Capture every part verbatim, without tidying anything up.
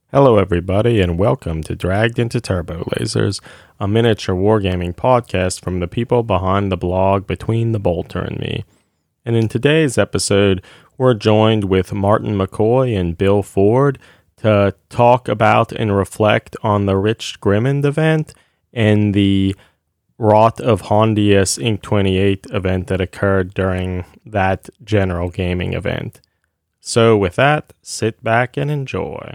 Hello, everybody, and welcome to Dragged into Turbo Lasers, a miniature wargaming podcast from the people behind the blog Between the Bolter and Me. And in today's episode, we're joined with Martin McCoy and Bill Ford to talk about and reflect on the Rich Grimmond event and the Rot of Hondius Inc twenty-eight event that occurred during that general gaming event. So with that, sit back and enjoy.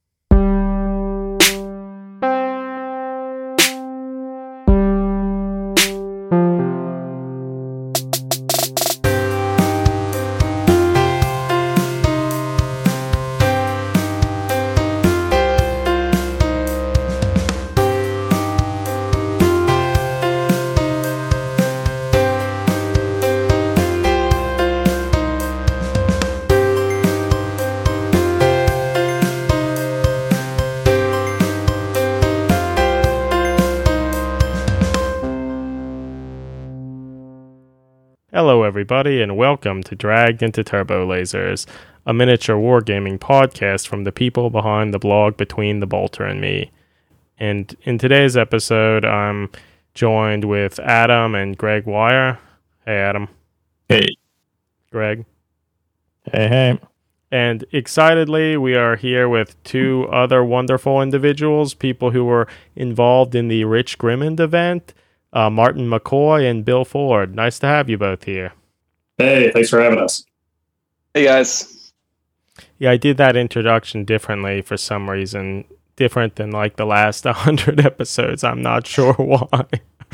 Hello, everybody, and welcome to Dragged into Turbo Lasers, a miniature wargaming podcast from the people behind the blog Between the Bolter and Me. And in today's episode, I'm joined with Adam and Greg Wire. Hey, Adam. Hey. Greg. Hey, hey. And excitedly, we are here with two other wonderful individuals, people who were involved in the Rich Grimmond event. Uh, Martin McCoy and Bill Ford. Nice to have you both here. Hey, thanks for having us. Hey, guys. Yeah, I did that introduction differently for some reason. Different than like the last one hundred episodes. I'm not sure why.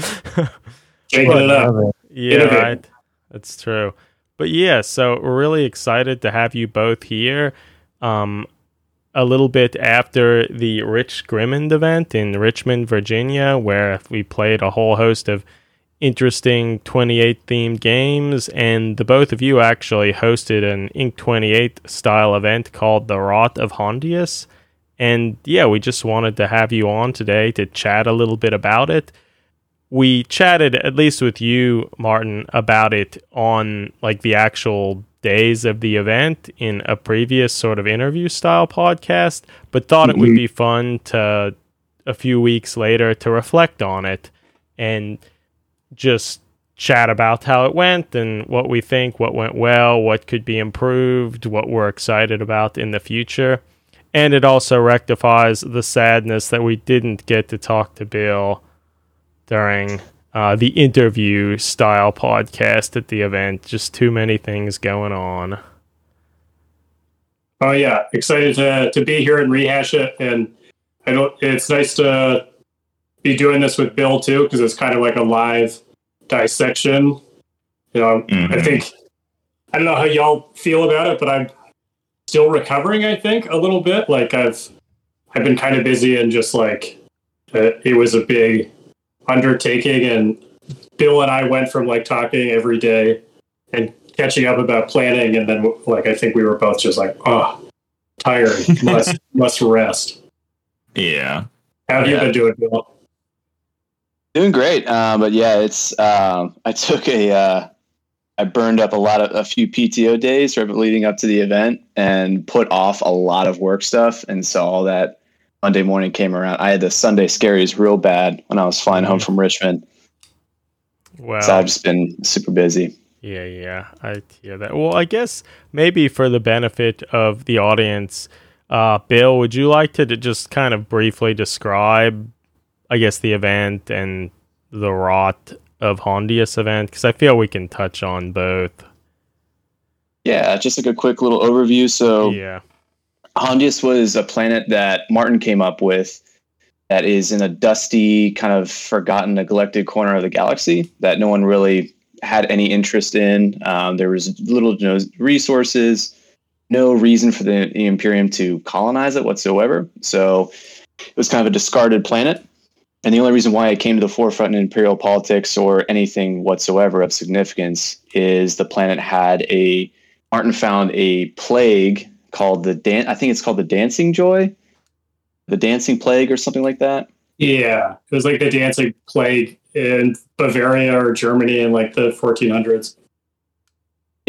Changing it up. Yeah, right. That's true. But yeah, so we're really excited to have you both here. Um, a little bit after the Rich Grimmond event in Richmond, Virginia, where we played a whole host of interesting twenty-eight themed games, and the both of you actually hosted an Inc twenty-eight style event called the Rot of Hondius. And yeah, we just wanted to have you on today to chat a little bit about it. We chatted, at least with you, Martin, about it on like the actual days of the event in a previous sort of interview style podcast, but thought mm-hmm. it would be fun to a few weeks later to reflect on it and just chat about how it went and what we think, what went well, what could be improved, what we're excited about in the future. And it also rectifies the sadness that we didn't get to talk to Bill during Uh, the interview style podcast at the event. Just too many things going on. Oh yeah, excited to to be here and rehash it. And I don't. It's nice to be doing this with Bill too, because it's kind of like a live dissection. You know, mm-hmm. I think I don't know how y'all feel about it, but I'm still recovering. I think a little bit. Like I've I've been kind of busy and just like uh, it was a big undertaking, and Bill and I went from like talking every day and catching up about planning, and then like I think we were both just like, oh, tired, must must rest. Yeah. How have yeah. you been doing, Bill? Doing great, uh, but yeah, it's um, I took a uh, I burned up a lot of a few P T O days right leading up to the event and put off a lot of work stuff, and so all that Monday morning came around. I had the Sunday scaries real bad when I was flying mm-hmm. home from Richmond. Wow. So I've just been super busy. Yeah, yeah, I hear that. Well, I guess maybe for the benefit of the audience, uh, Bill, would you like to, to just kind of briefly describe, I guess, the event and the Rot of Hondius event? Because I feel we can touch on both. Yeah, just like a quick little overview. So yeah. Hondius was a planet that Martin came up with that is in a dusty, kind of forgotten, neglected corner of the galaxy that no one really had any interest in. Um, there was little you know, resources, no reason for the, the Imperium to colonize it whatsoever. So it was kind of a discarded planet. And the only reason why it came to the forefront in Imperial politics or anything whatsoever of significance is the planet had a, Martin found a plague called the Dan. I think it's called the Dancing Joy, the Dancing Plague, or something like that. Yeah, it was like the Dancing Plague in Bavaria or Germany in like the fourteen hundreds.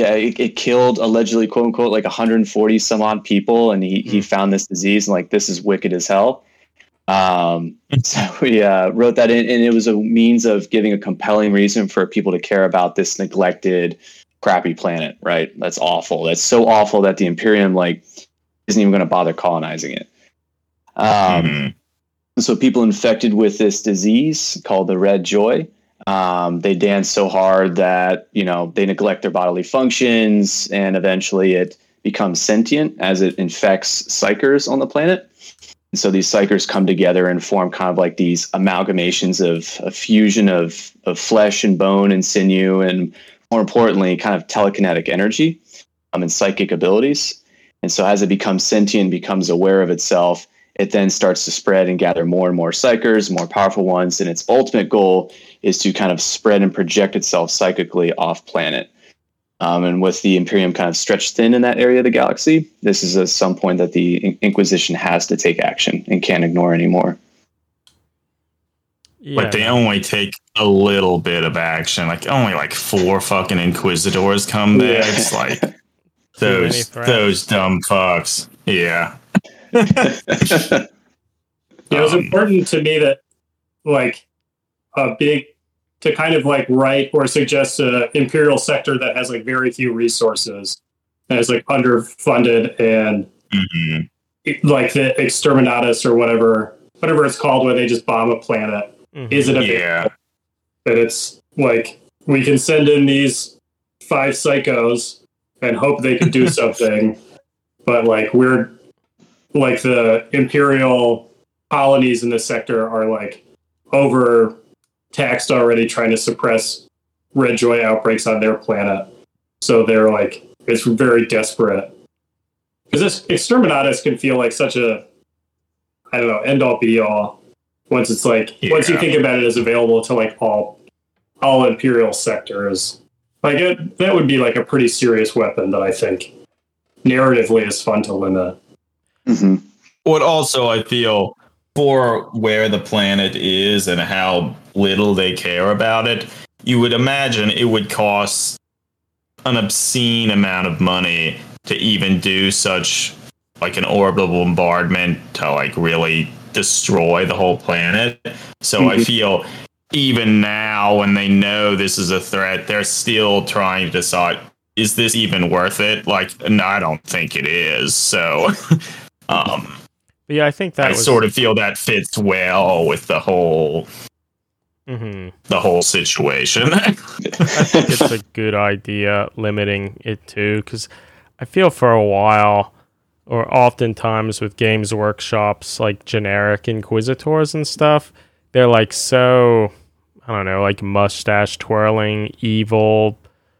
Yeah, it, it killed allegedly, quote unquote, like one hundred forty some odd people, and he, mm. he found this disease and like, this is wicked as hell. Um, so we uh, wrote that in, and it was a means of giving a compelling reason for people to care about this neglected, crappy planet. Right? That's awful. That's so awful that the Imperium like isn't even going to bother colonizing it. Um, mm-hmm. So people infected with this disease called the Red Joy. Um, they dance so hard that, you know, they neglect their bodily functions, and eventually it becomes sentient as it infects psychers on the planet. And so these psychers come together and form kind of like these amalgamations of a fusion of, of flesh and bone and sinew, and more importantly, kind of telekinetic energy um, and psychic abilities. And so as it becomes sentient, becomes aware of itself, it then starts to spread and gather more and more psychers, more powerful ones. And its ultimate goal is to kind of spread and project itself psychically off planet. Um, and with the Imperium kind of stretched thin in that area of the galaxy, this is at some point that the Inquisition has to take action and can't ignore anymore. Yeah. But they only take a little bit of action. Like only like four fucking Inquisitors come there. Yeah. It's like those those dumb fucks. Yeah. It was um, important to me that like a big to kind of like write or suggest an Imperial sector that has like very few resources, that is like underfunded, and mm-hmm. like the Exterminatus or whatever whatever it's called, where they just bomb a planet, mm-hmm. isn't available. Yeah. That it's like we can send in these five psychos and hope they can do something, but like we're like the Imperial colonies in this sector are like over taxed already, trying to suppress Red Joy outbreaks on their planet. So they're like, it's very desperate. Because this Exterminatus can feel like such a, I don't know, end all be all. Once it's like, yeah. once you think about it as available to like all, all Imperial sectors, like it, that would be like a pretty serious weapon that I think narratively is fun to limit. Mm-hmm. But also, I feel for where the planet is and how little they care about it, you would imagine it would cost an obscene amount of money to even do such like an orbital bombardment to like really destroy the whole planet. So mm-hmm. I feel even now, when they know this is a threat, they're still trying to decide, is this even worth it? Like, no, I don't think it is. So um but yeah, I think that I was... sort of feel that fits well with the whole mm-hmm. the whole situation. I think it's a good idea limiting it too, because I feel for a while, or oftentimes with Games Workshops, like generic Inquisitors and stuff, they're like so, I don't know, like mustache twirling, evil,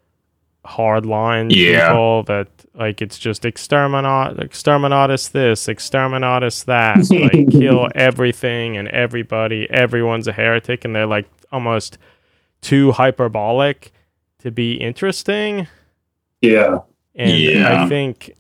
hardline yeah. people that like it's just exterminat exterminatus this, exterminatus that, like kill everything and everybody, everyone's a heretic, and they're like almost too hyperbolic to be interesting. Yeah. And yeah. I think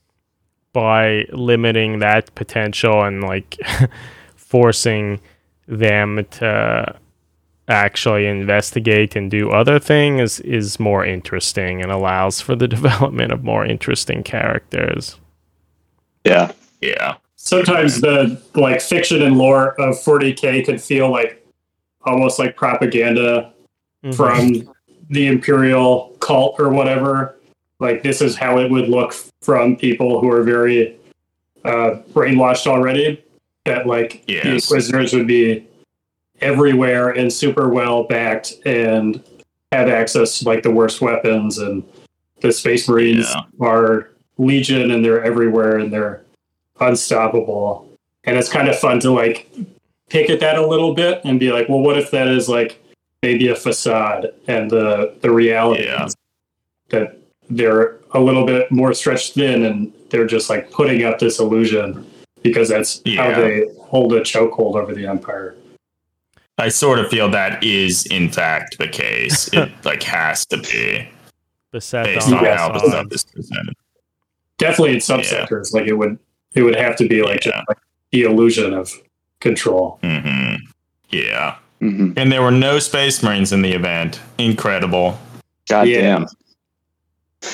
by limiting that potential and like forcing them to actually investigate and do other things is more interesting and allows for the development of more interesting characters. Yeah. Yeah. Sometimes the like fiction and lore of forty K could feel like almost like propaganda mm-hmm. from the Imperial cult or whatever. Like this is how it would look from people who are very uh, brainwashed already. That like yes. the Inquisitors would be everywhere and super well backed and have access to like the worst weapons, and the Space Marines yeah. are legion and they're everywhere and they're unstoppable. And it's kind of fun to like pick at that a little bit and be like, well, what if that is like maybe a facade, and the the reality yeah. is that they're a little bit more stretched thin and they're just like putting up this illusion because that's yeah. how they hold a chokehold over the Empire. I sort of feel that is, in fact, the case. It like has to be Beset based on on yes. how the stuff is presented. Definitely in subsectors, yeah. like it would, it would have to be like, yeah. just like the illusion of control. Mm-hmm. Yeah, mm-hmm. and there were no Space Marines in the event. Incredible. God yeah. damn.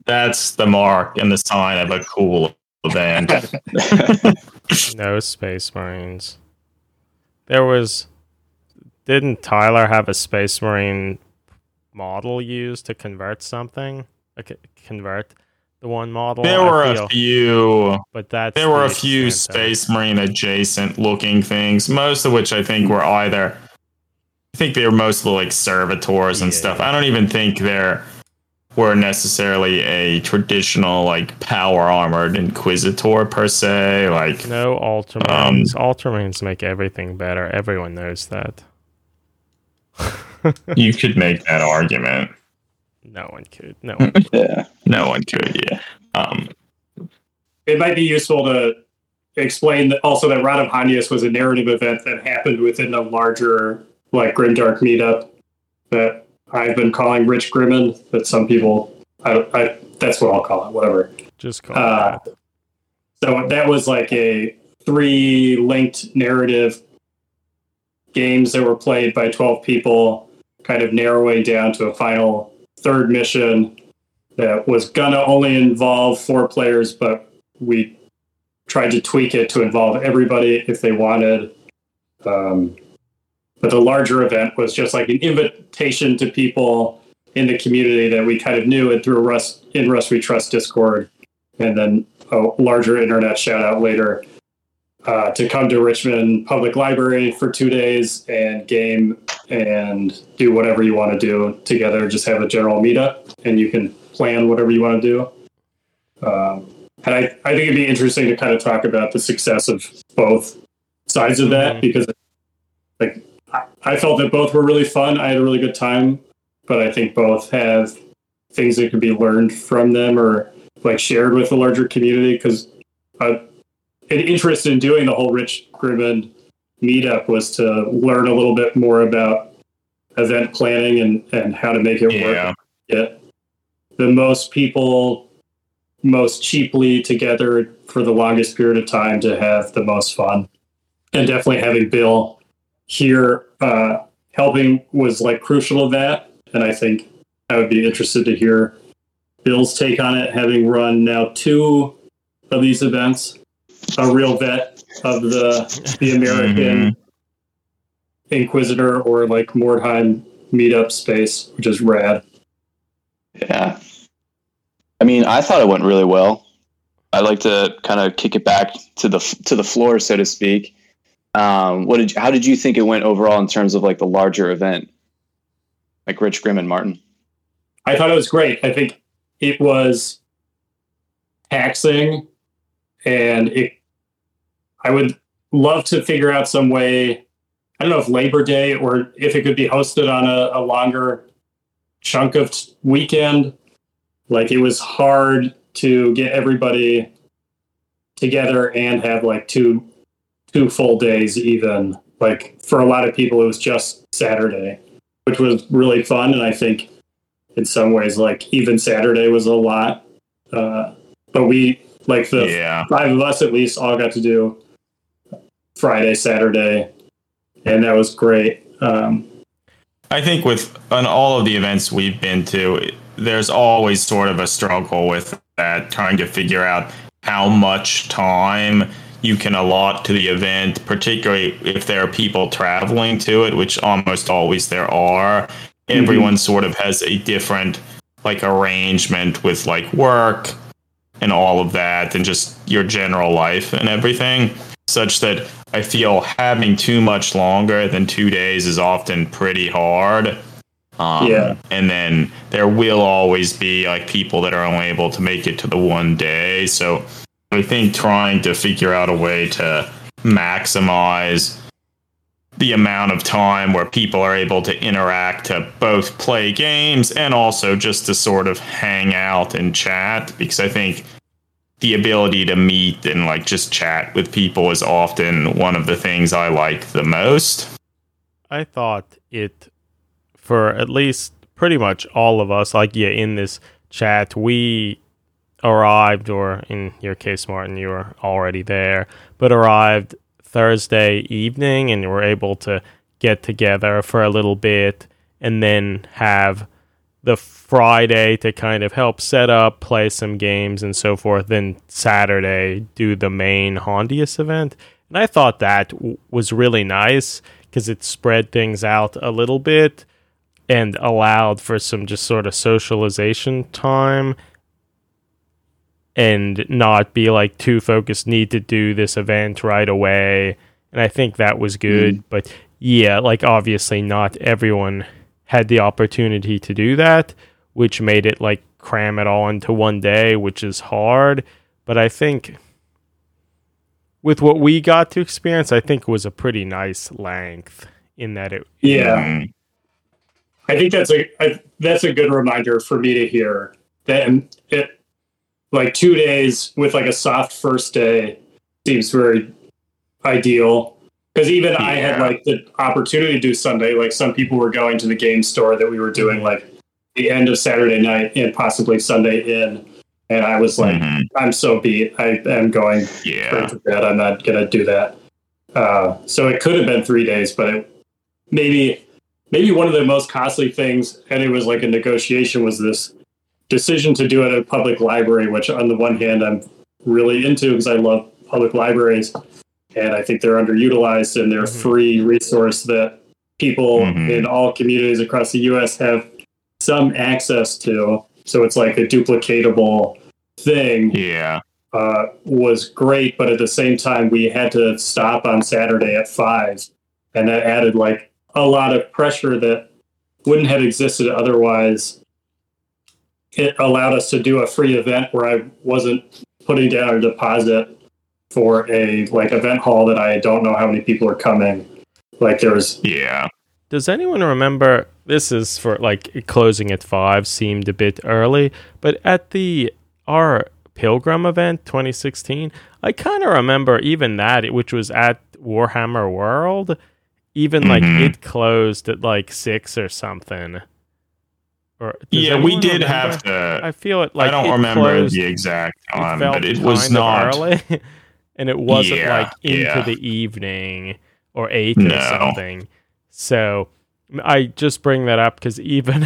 That's the mark and the sign of a cool event. No Space Marines. There was... Didn't Tyler have a Space Marine model used to convert something? Okay, convert the one model? There I were feel, a few... but that's There were a the few extent of it. Space Marine adjacent looking things, most of which I think were either... I think they were mostly like servitors and Yeah. stuff. I don't even think there were necessarily a traditional like power armored Inquisitor per se. Like No Ultramarines. Ultramarines make everything better. Everyone knows that. you could make that argument. No one could. No one. Yeah. No one could, yeah. Um, It might be useful to explain that also that Rod of Hanius was a narrative event that happened within a larger like Grimdark meetup that I've been calling Rich Grimmin, that some people I, I that's what I'll call it, whatever. Just call Uh, it that. So that was like a three linked narrative games that were played by twelve people, kind of narrowing down to a final third mission that was gonna only involve four players, but we tried to tweak it to involve everybody if they wanted. Um, but the larger event was just like an invitation to people in the community that we kind of knew and through Rust in Rust We Trust Discord, and then a larger internet shout out later uh, to come to Richmond Public Library for two days and game and do whatever you want to do together. Just have a general meetup and you can plan whatever you want to do. Um, and I, I think it'd be interesting to kind of talk about the success of both sides of that, Mhm. because like I, I felt that both were really fun. I had a really good time, but I think both have things that could be learned from them or like shared with the larger community. Because uh, an interest in doing the whole Rich Grimmin meetup was to learn a little bit more about event planning and, and how to make it yeah. work. Get the most people most cheaply together for the longest period of time to have the most fun. And definitely having Bill here uh, helping was like crucial to that. And I think I would be interested to hear Bill's take on it, having run now two of these events, a real vet of the the American Inquisitor or like Mordheim meetup space, which is rad. Yeah. I mean, I thought it went really well. I'd like to kind of kick it back to the to the floor, so to speak. Um, what did you, how did you think it went overall in terms of like the larger event, like Rich Grimm and Martin? I thought it was great. I think it was taxing, and it. I would love to figure out some way. I don't know if Labor Day or if it could be hosted on a, a longer chunk of t- weekend. Like it was hard to get everybody together and have like two two full days even. Like for a lot of people it was just Saturday, which was really fun, and I think in some ways like even Saturday was a lot. Uh, but we like the Yeah. five of us at least all got to do Friday, Saturday, and that was great. Um, I think with on all of the events we've been to, there's always sort of a struggle with that, trying to figure out how much time you can allot to the event, particularly if there are people traveling to it, which almost always there are. Mm-hmm. Everyone sort of has a different like arrangement with like work and all of that and just your general life and everything, such that I feel having too much longer than two days is often pretty hard. Um, Yeah. And then there will always be like people that are only able to make it to the one day. So I think trying to figure out a way to maximize the amount of time where people are able to interact, to both play games and also just to sort of hang out and chat, because I think the ability to meet and like just chat with people is often one of the things I like the most. I thought it, for at least pretty much all of us, like, yeah, in this chat, we arrived, or in your case, Martin, you were already there, but arrived Thursday evening and were able to get together for a little bit and then have the Friday to kind of help set up, play some games and so forth. Then Saturday do the main Hondius event. And I thought that w- was really nice because it spread things out a little bit and allowed for some just sort of socialization time and not be like too focused, need to do this event right away. And I think that was good. Mm. But yeah, like obviously not everyone had the opportunity to do that, which made it like cram it all into one day, which is hard. But I think with what we got to experience, I think it was a pretty nice length in that it. Yeah. Mm. I think that's a I, that's a good reminder for me to hear that it like two days with like a soft first day seems very ideal. Because even yeah. I had like the opportunity to do Sunday. Like some people were going to the game store that we were doing like the end of Saturday night and possibly Sunday in. And I was like, mm-hmm. I'm so beat. I am going yeah. to bed. I'm not going to do that. Uh, so it could have been three days, but it, maybe maybe one of the most costly things, and it was like a negotiation, was this decision to do it at a public library, which on the one hand I'm really into because I love public libraries. And I think they're underutilized and they're a mm-hmm. free resource that people mm-hmm. in all communities across the U S have some access to. So it's like a duplicatable thing. Yeah. Uh, was great. But at the same time, we had to stop on Saturday at five. And that added like a lot of pressure that wouldn't have existed otherwise. It allowed us to do a free event where I wasn't putting down a deposit for a like event hall that I don't know how many people are coming. Like there was yeah. Does anyone remember, this is for like closing at five seemed a bit early, but at the our Pilgrim event twenty sixteen, I kind of remember even that, which was at Warhammer World, even like mm-hmm. it closed at like six or something. Or yeah, we did remember? have to. I feel it like I don't it remember closed, the exact time, it but it was not early. And it wasn't yeah, like into yeah. the evening or eight no. or something. So I just bring that up because even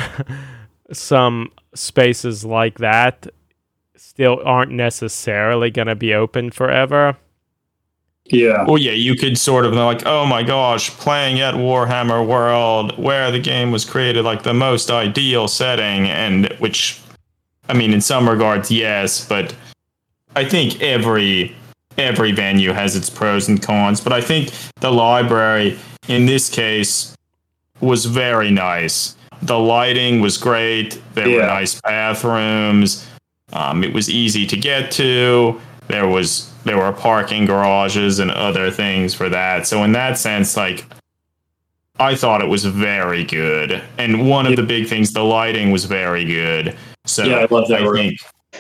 some spaces like that still aren't necessarily going to be open forever. Yeah. Well, yeah, you could sort of like, oh my gosh, playing at Warhammer World, where the game was created, like the most ideal setting, and which, I mean, in some regards, yes, but I think every every venue has its pros and cons. But I think the library, in this case, was very nice. The lighting was great. There yeah. were nice bathrooms. Um, it was easy to get to. There was there were parking garages and other things for that. So in that sense, like, I thought it was very good. And one of yeah. the big things, the lighting was very good. So yeah, I love that. I think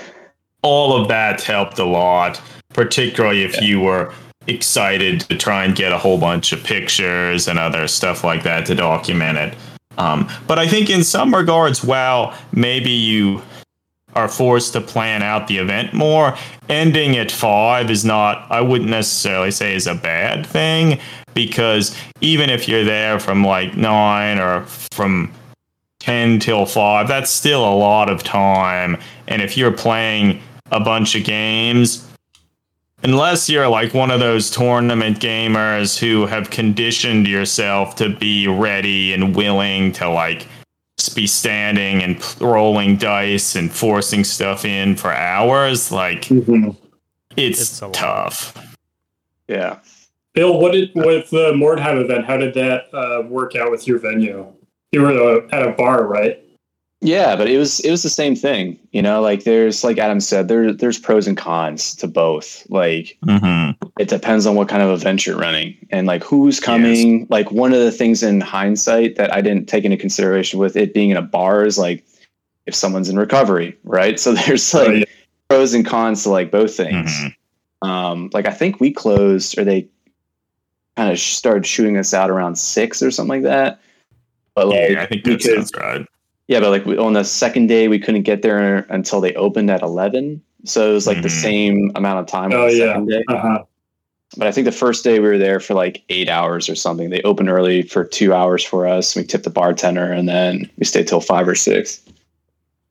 all of that helped a lot, particularly if yeah. you were excited to try and get a whole bunch of pictures and other stuff like that to document it. Um, but I think in some regards, while maybe you are forced to plan out the event more, ending at five is not, I wouldn't necessarily say is a bad thing, because even if you're there from like nine or from ten till five, that's still a lot of time. And if you're playing a bunch of games, unless you're like one of those tournament gamers who have conditioned yourself to be ready and willing to like be standing and rolling dice and forcing stuff in for hours, like mm-hmm. it's, it's tough. Yeah. Bill, what did with the Mordheim event, how did that uh, work out with your venue? You were uh, at a bar, right? Yeah, but it was it was the same thing, you know. Like there's, like Adam said, there there's pros and cons to both. Like mm-hmm. it depends on what kind of event you're running and like who's coming. Yes. Like one of the things in hindsight that I didn't take into consideration with it being in a bar is like if someone's in recovery, right? So there's like right. pros and cons to like both things. Mm-hmm. Um, like I think we closed, or they kind of started shooting us out around six or something like that. But like, yeah, I think that sounds right. Yeah, but like we, on the second day, we couldn't get there until they opened at eleven. So it was like mm-hmm. the same amount of time. Oh, on the yeah. second day. Uh-huh. But I think the first day we were there for like eight hours or something. They opened early for two hours for us. We tipped the bartender and then we stayed till five or six.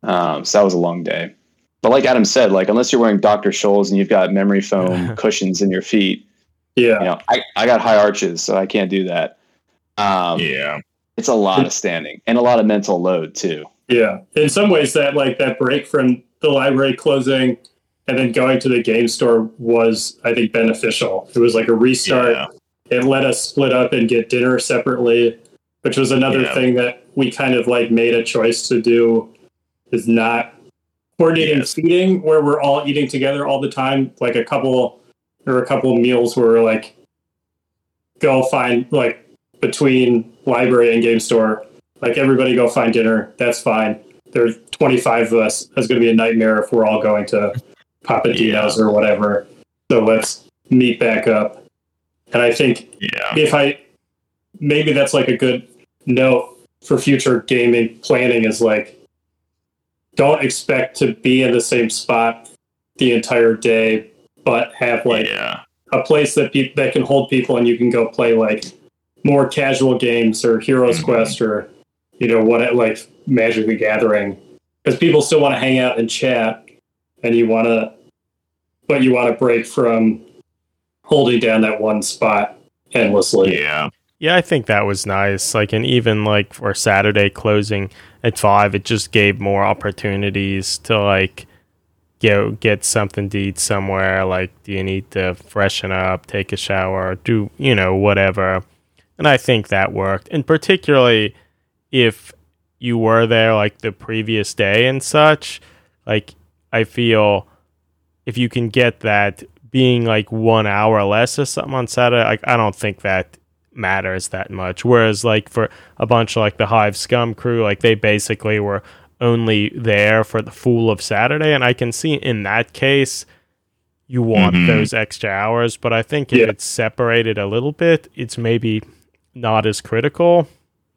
Um, so that was a long day. But like Adam said, like unless you're wearing Doctor Scholl's and you've got memory foam cushions in your feet, Yeah. you know, I, I got high arches, so I can't do that. Um, Yeah. It's a lot of standing and a lot of mental load too. Yeah. In some ways that like that break from the library closing and then going to the game store was, I think, beneficial. It was like a restart. Yeah. It let us split up and get dinner separately, which was another Yeah. thing that we kind of like made a choice to do, is not coordinating Yes. feeding where we're all eating together all the time. Like a couple, there were a couple of meals where we're like, go find like between library and game store, like everybody go find dinner. That's fine. There's twenty-five of us. It's going to be a nightmare if we're all going to Papadino's Yeah. or whatever. So let's meet back up. And I think Yeah. if I, maybe that's like a good note for future gaming planning is like, don't expect to be in the same spot the entire day, but have like Yeah. a place that pe- that can hold people and you can go play like more casual games or Heroes Mhm. Quest or, you know, what it like Magic the Gathering, because people still want to hang out and chat, and you want to, but you want to break from holding down that one spot endlessly. Yeah. Yeah, I think that was nice. Like, and even like for Saturday closing at five, it just gave more opportunities to like go get something to eat somewhere. Like, do you need to freshen up, take a shower, do, you know, whatever. And I think that worked. And particularly if you were there like the previous day and such, like, I feel if you can get that being like one hour less or something on Saturday, like, I don't think that matters that much. Whereas like for a bunch of like the Hive Scum crew, like they basically were only there for the full of Saturday, and I can see in that case you want Mhm. those extra hours, but I think if Yeah. it's separated a little bit, it's maybe not as critical.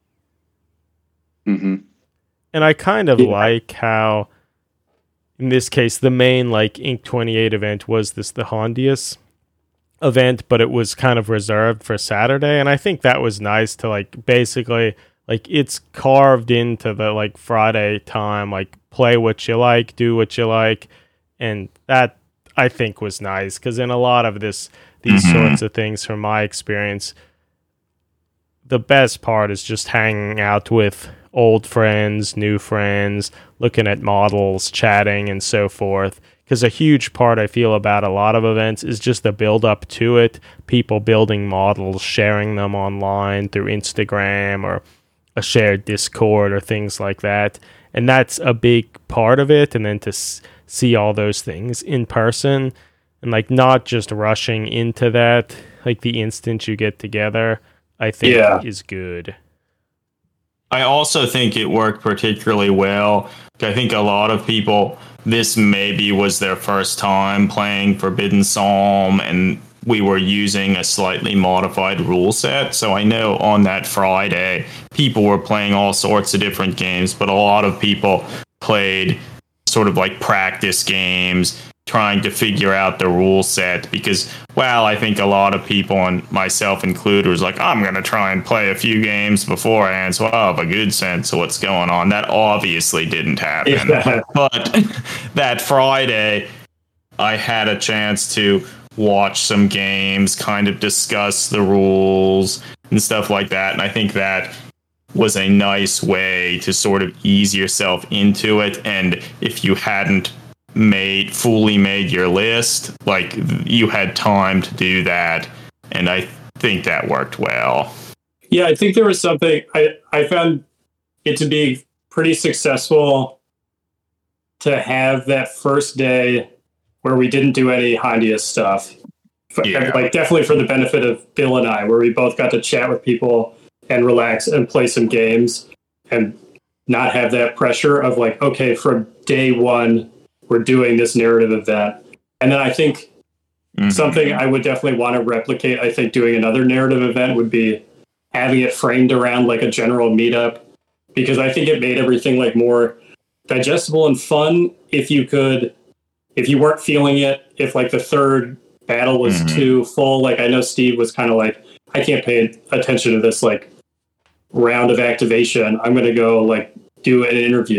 Mm-hmm. And I kind of Yeah. like how in this case the main like Ink twenty-eight event was this the Hondius event, but it was kind of reserved for Saturday, and I think that was nice to like basically like it's carved into the like Friday time, like play what you like, do what you like, and that I think was nice because in a lot of this these Mhm. sorts of things from my experience, the best part is just hanging out with old friends, new friends, looking at models, chatting, and so forth. Because a huge part I feel about a lot of events is just the build up to it. People building models, sharing them online through Instagram or a shared Discord or things like that. And that's a big part of it. And then to s- see all those things in person and like not just rushing into that, like the instant you get together, I think Yeah. is good. I also think it worked particularly well. I think a lot of people, this maybe was their first time playing Forbidden Psalm, and we were using a slightly modified rule set. So I know on that Friday, people were playing all sorts of different games, but a lot of people played sort of like practice games, trying to figure out the rule set because, well, I think a lot of people, and myself included, was like, I'm going to try and play a few games beforehand, so I'll have a good sense of what's going on. That obviously didn't happen. Yeah. But that Friday, I had a chance to watch some games, kind of discuss the rules and stuff like that, and I think that was a nice way to sort of ease yourself into it. And if you hadn't made fully made your list, like you had time to do that, and I think that worked well. Yeah, I think there was something I, I found it to be pretty successful to have that first day where we didn't do any Hondius stuff. For, Yeah. Like definitely for the benefit of Bill and I, where we both got to chat with people and relax and play some games and not have that pressure of like, okay, from day one, we're doing this narrative event. And then I think Mhm. something I would definitely want to replicate, I think doing another narrative event would be having it framed around like a general meetup, because I think it made everything like more digestible and fun if you could, if you weren't feeling it, if like the third battle was Mhm. too full. Like I know Steve was kind of like, I can't pay attention to this like round of activation. I'm going to go like do an interview.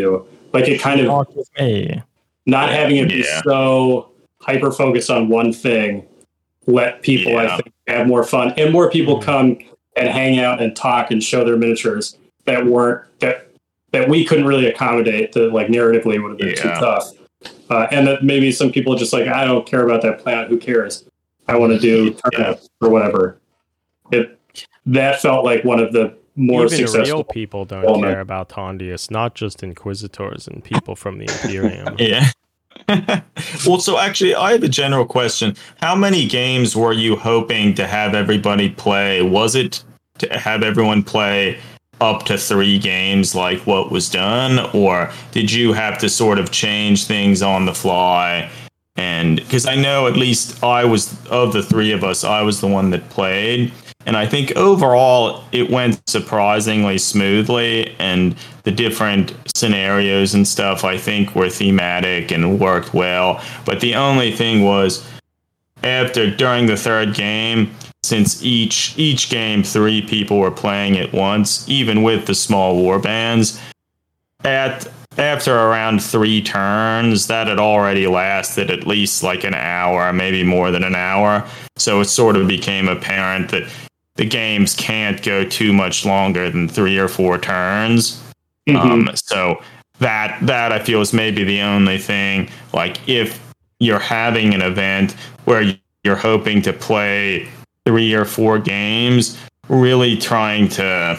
Like it kind of Talk with me. not having it be Yeah. so hyper focused on one thing let people Yeah. I think have more fun, and more people come and hang out and talk and show their miniatures that weren't that that we couldn't really accommodate. That like narratively would have been too Yeah. tough, uh, and that maybe some people just like, I don't care about that planet. Who cares? I want to do turnips or whatever. It that felt like one of the more Even successful. real people don't Oh, man. care about Tondius, not just Inquisitors and people from the Imperium. Yeah. Well, so actually, I have a general question. How many games were you hoping to have everybody play? Was it to have everyone play up to three games like what was done? Or did you have to sort of change things on the fly? And because I know at least I was, of the three of us, I was the one that played. And I think overall it went surprisingly smoothly, and the different scenarios and stuff I think were thematic and worked well. But the only thing was, after during the third game, since each each game three people were playing at once, even with the small war bands, at after around three turns, that had already lasted at least like an hour, maybe more than an hour. So it sort of became apparent that the games can't go too much longer than three or four turns. Mhm. Um, so that that I feel is maybe the only thing. Like if you're having an event where you're hoping to play three or four games, really trying to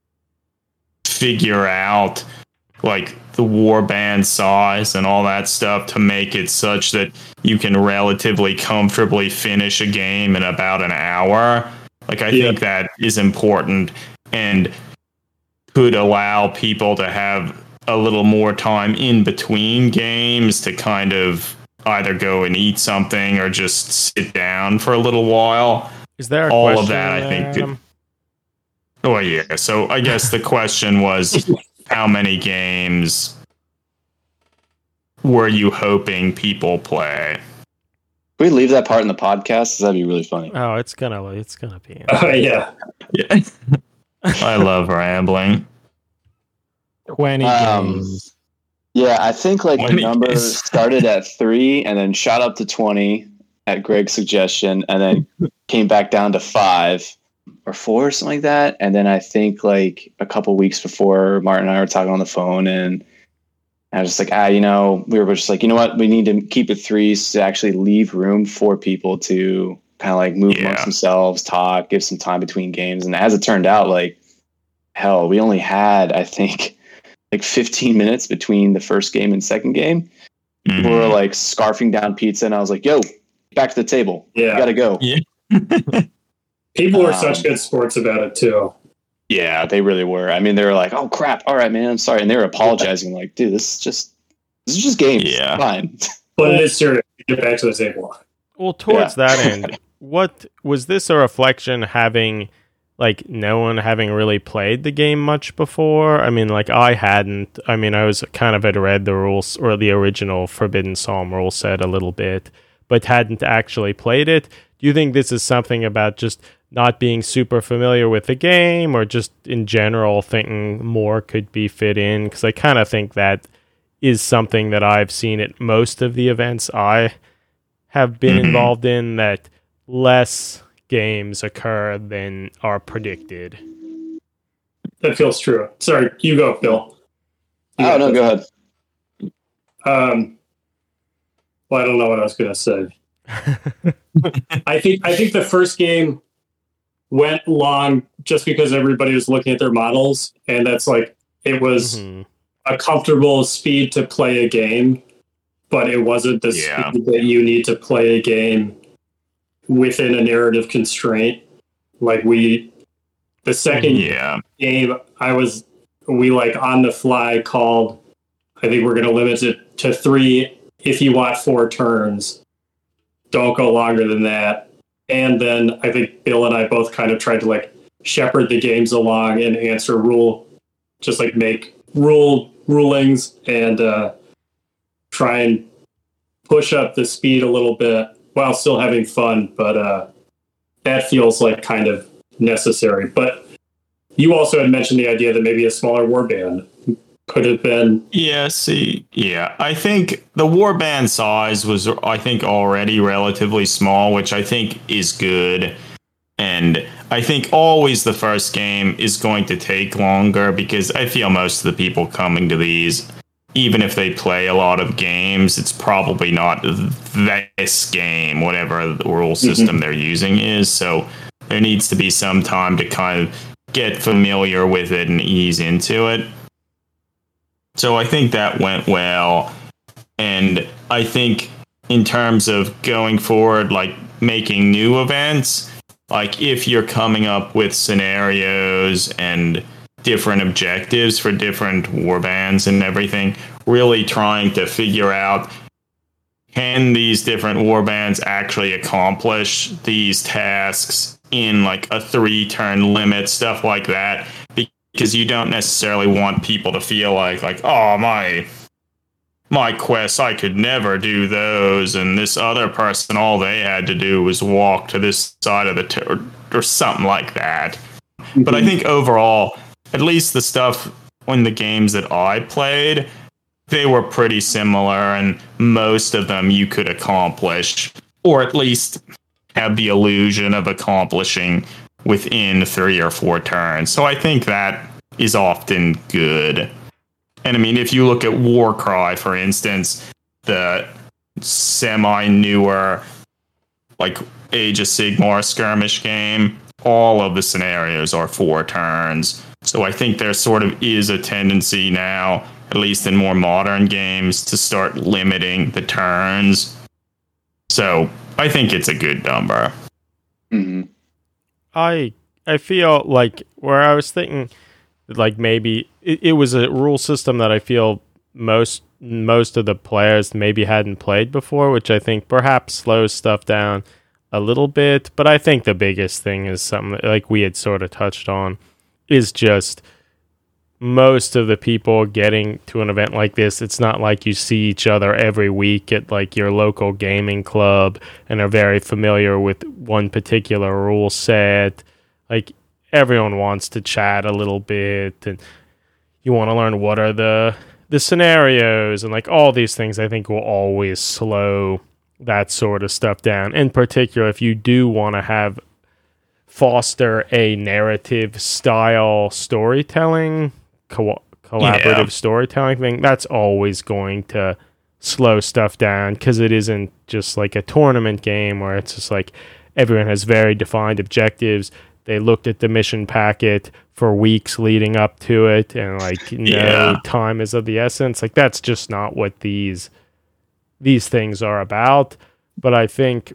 figure out like the warband size and all that stuff to make it such that you can relatively comfortably finish a game in about an hour. Like, I Yeah. think that is important and could allow people to have a little more time in between games to kind of either go and eat something or just sit down for a little while. Is there a All of question that, I think, could- Adam? Oh, yeah. So I guess the question was, how many games were you hoping people play? Can we leave that part in the podcast? That'd be really funny. Oh, it's gonna it's gonna be. In. Oh yeah. Yeah. I love rambling. Twenty Um, games. Yeah, I think like the twenty number is- started at three and then shot up to twenty at Greg's suggestion, and then came back down to five or four or something like that. And then I think like a couple weeks before, Martin and I were talking on the phone, and I was just like, ah, you know, we were just like, you know what, we need to keep it three to actually leave room for people to kind of like move Yeah. amongst themselves, talk, give some time between games. And as it turned out, like, hell, we only had, I think, like fifteen minutes between the first game and second game. Mhm. We were like scarfing down pizza, and I was like, yo, back to the table. Yeah. We gotta go. Yeah. People were Um, such good sports about it too. Yeah, they really were. I mean, they were like, oh crap, all right, man, I'm sorry. And they were apologizing, like, dude, this is just this is just games. Yeah. Fine. But it is serious. Get back to the table. Well, towards that end, what was this a reflection having like no one having really played the game much before? I mean, like I hadn't. I mean, I was kind of had read the rules or the original Forbidden Psalm rule set a little bit, but hadn't actually played it. Do you think this is something about just not being super familiar with the game, or just in general thinking more could be fit in? Because I kind of think that is something that I've seen at most of the events I have been Mhm. involved in, that less games occur than are predicted. That feels true. Sorry, you go, Phil. You Oh got no, this. go ahead. Um, well, I don't know what I was going to say. I think I think the first game went long just because everybody was looking at their models, and that's like it was Mhm. a comfortable speed to play a game, but it wasn't the Yeah. speed that you need to play a game within a narrative constraint. Like we, the second Yeah. game, I was we like on the fly called. I think we're going to limit it to three if you want four turns. Don't go longer than that. And then I think Bill and I both kind of tried to like shepherd the games along and answer rule, just like make rule rulings and uh, try and push up the speed a little bit while still having fun. But uh, that feels like kind of necessary. But you also had mentioned the idea that maybe a smaller warband could have been. Yeah, see, yeah. I think the warband size was, I think, already relatively small, which I think is good. And I think always the first game is going to take longer because I feel most of the people coming to these, even if they play a lot of games, it's probably not this game, whatever the rule system mm-hmm. they're using is. So there needs to be some time to kind of get familiar with it and ease into it. So I think that went well. And I think in terms of going forward, like making new events, like if you're coming up with scenarios and different objectives for different warbands and everything, really trying to figure out, can these different warbands actually accomplish these tasks in like a three turn limit, stuff like that, because you don't necessarily want people to feel like like oh my my quests, I could never do those, and this other person, all they had to do was walk to this side of the t- or, or something like that. Mm-hmm. But I think overall, at least the stuff in the games that I played, they were pretty similar, and most of them you could accomplish, or at least have the illusion of accomplishing within three or four turns. So I think that is often good. And I mean, if you look at Warcry, for instance, the semi-newer, like Age of Sigmar skirmish game, all of the scenarios are four turns. So I think there sort of is a tendency now, at least in more modern games, to start limiting the turns. So I think it's a good number. Mm-hmm. I I feel like where I was thinking, like maybe it, it was a rule system that I feel most most of the players maybe hadn't played before, which I think perhaps slows stuff down a little bit. But I think the biggest thing is something that, like we had sort of touched on, is just most of the people getting to an event like this. It's not like you see each other every week at like your local gaming club and are very familiar with one particular rule set. Like everyone wants to chat a little bit, and you want to learn what are the the scenarios and like all these things. I think will always slow that sort of stuff down. In particular, if you do want to have foster a narrative style storytelling, co- collaborative yeah. storytelling thing, that's always going to slow stuff down, because it isn't just like a tournament game where it's just like everyone has very defined objectives. They looked at the mission packet for weeks leading up to it, and like no yeah. time is of the essence. Like that's just not what these these things are about. But I think,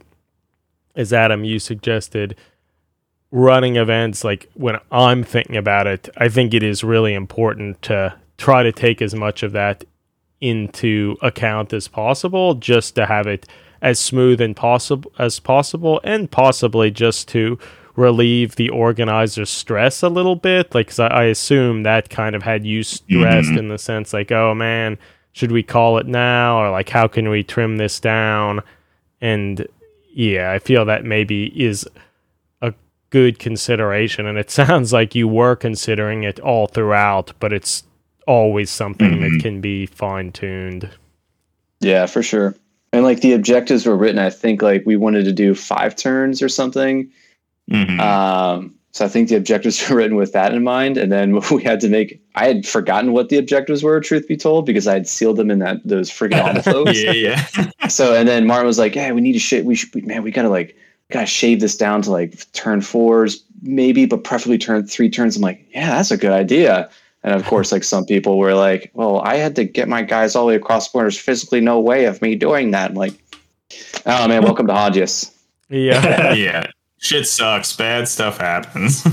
as Adam, you suggested, running events, like when I'm thinking about it, I think it is really important to try to take as much of that into account as possible, just to have it as smooth and possible as possible, and possibly just to relieve the organizer's stress a little bit. Like, 'cause I, I assume that kind of had you stressed mm-hmm. in the sense like, oh man, should we call it now? Or like, how can we trim this down? And yeah, I feel that maybe is a good consideration. And it sounds like you were considering it all throughout, but it's always something mm-hmm. that can be fine-tuned. Yeah, for sure. And like the objectives were written, I think like we wanted to do five turns or something. Mm-hmm. Um, so I think the objectives were written with that in mind. And then we had to make, I had forgotten what the objectives were, truth be told, because I had sealed them in that those friggin' envelopes. yeah, yeah. So, and then Martin was like, "Hey, we need to shave. We should, man, we gotta like, gotta shave this down to like turn fours, maybe, but preferably turn three turns." I'm like, "Yeah, that's a good idea." And of course, like some people were like, "Well, I had to get my guys all the way across the border. There's physically no way of me doing that." I'm like, "Oh man, welcome to Hodges." Yeah, yeah. Shit sucks. Bad stuff happens.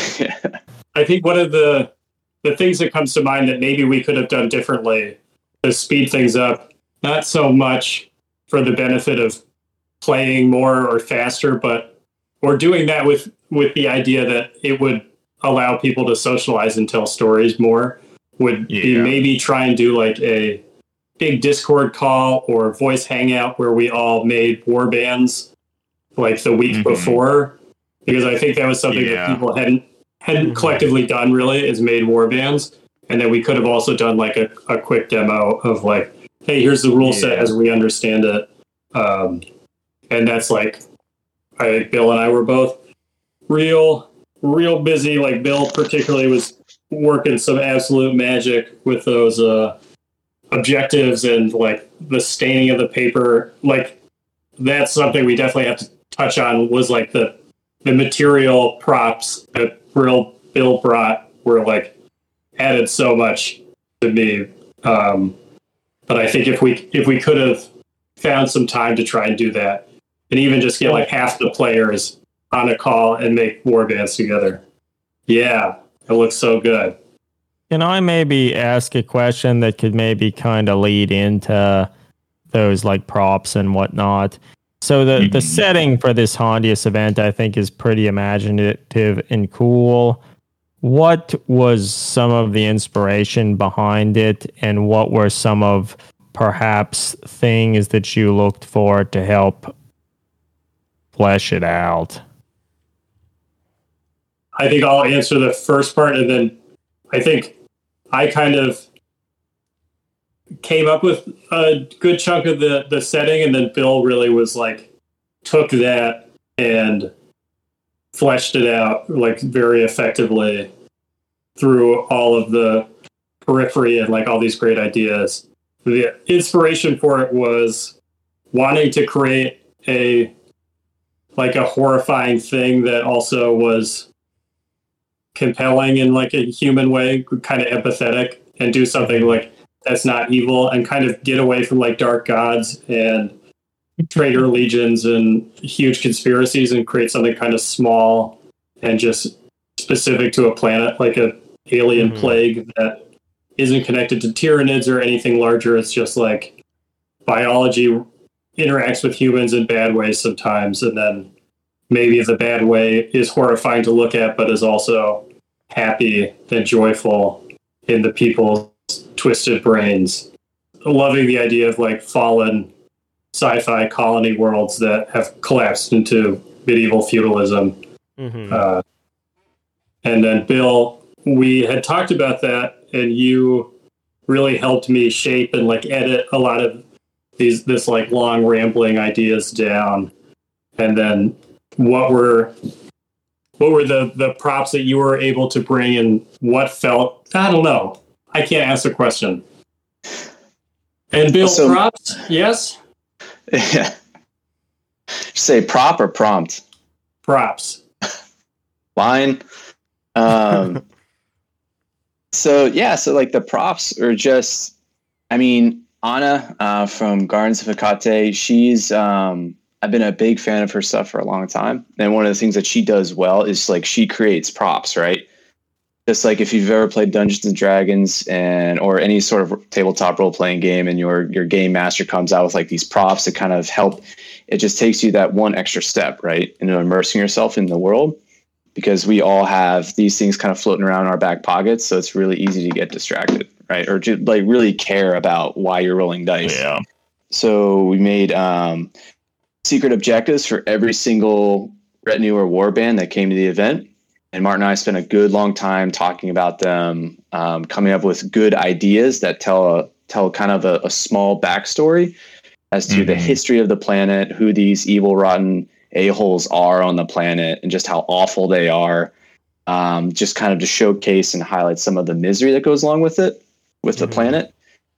I think one of the the things that comes to mind that maybe we could have done differently to speed things up, not so much for the benefit of playing more or faster, but we're doing that with, with the idea that it would allow people to socialize and tell stories more, would yeah. be maybe try and do like a big Discord call or voice hangout where we all made war bands like the week mm-hmm. before, because I think that was something yeah. that people hadn't hadn't collectively done really, is made war bands. And then we could have also done like a, a quick demo of like, hey, here's the rule yeah. set as we understand it. Um, and that's like, I think Bill and I were both real, real busy. Like Bill particularly was working some absolute magic with those uh, objectives and like the staining of the paper. Like that's something we definitely have to touch on was like the, the material props that real Bill brought were like, added so much to me. Um, but I think if we if we could have found some time to try and do that, and even just get like half the players on a call and make war bands together. Yeah, it looks so good. Can I maybe ask a question that could maybe kind of lead into those like props and whatnot? So the, mm-hmm. the setting for this Hondius event, I think, is pretty imaginative and cool. What was some of the inspiration behind it, and what were some of perhaps things that you looked for to help flesh it out? I think I'll answer the first part, and then I think I kind of came up with a good chunk of the, the setting, and then Bill really was like, took that and fleshed it out like very effectively through all of the periphery and like all these great ideas. The inspiration for it was wanting to create a like a horrifying thing that also was compelling in like a human way, kind of empathetic, and do something like that's not evil, and kind of get away from like dark gods and traitor legions and huge conspiracies, and create something kind of small and just specific to a planet, like a alien mm-hmm. plague that isn't connected to Tyranids or anything larger. It's just like biology interacts with humans in bad ways sometimes, and then maybe the bad way is horrifying to look at, but is also happy and joyful in the people's twisted brains. Loving the idea of like fallen sci-fi colony worlds that have collapsed into medieval feudalism. Mm-hmm. Uh, and then Bill, we had talked about that, and you really helped me shape and like edit a lot of these, this like long rambling ideas down. And then what were, what were the, the props that you were able to bring, and what felt, I don't know. I can't answer the question. And Bill, so, props, yes? Yeah. Say prop or prompt? Props. Line. Um, so, yeah, so like the props are just, I mean, Anna uh, from Gardens of Hecate, she's, um, I've been a big fan of her stuff for a long time. And one of the things that she does well is like she creates props, right? Just like if you've ever played Dungeons and Dragons and or any sort of tabletop role playing game, and your your game master comes out with like these props that kind of help, it just takes you that one extra step, right, into immersing yourself in the world, because we all have these things kind of floating around in our back pockets, so it's really easy to get distracted, right, or to like really care about why you're rolling dice. Yeah. So we made um, secret objectives for every single retinue or warband that came to the event. And Martin and I spent a good long time talking about them, um, coming up with good ideas that tell a, tell kind of a, a small backstory as to mm-hmm. the history of the planet, who these evil, rotten a-holes are on the planet, and just how awful they are. Um, just kind of to showcase and highlight some of the misery that goes along with it, with mm-hmm. the planet.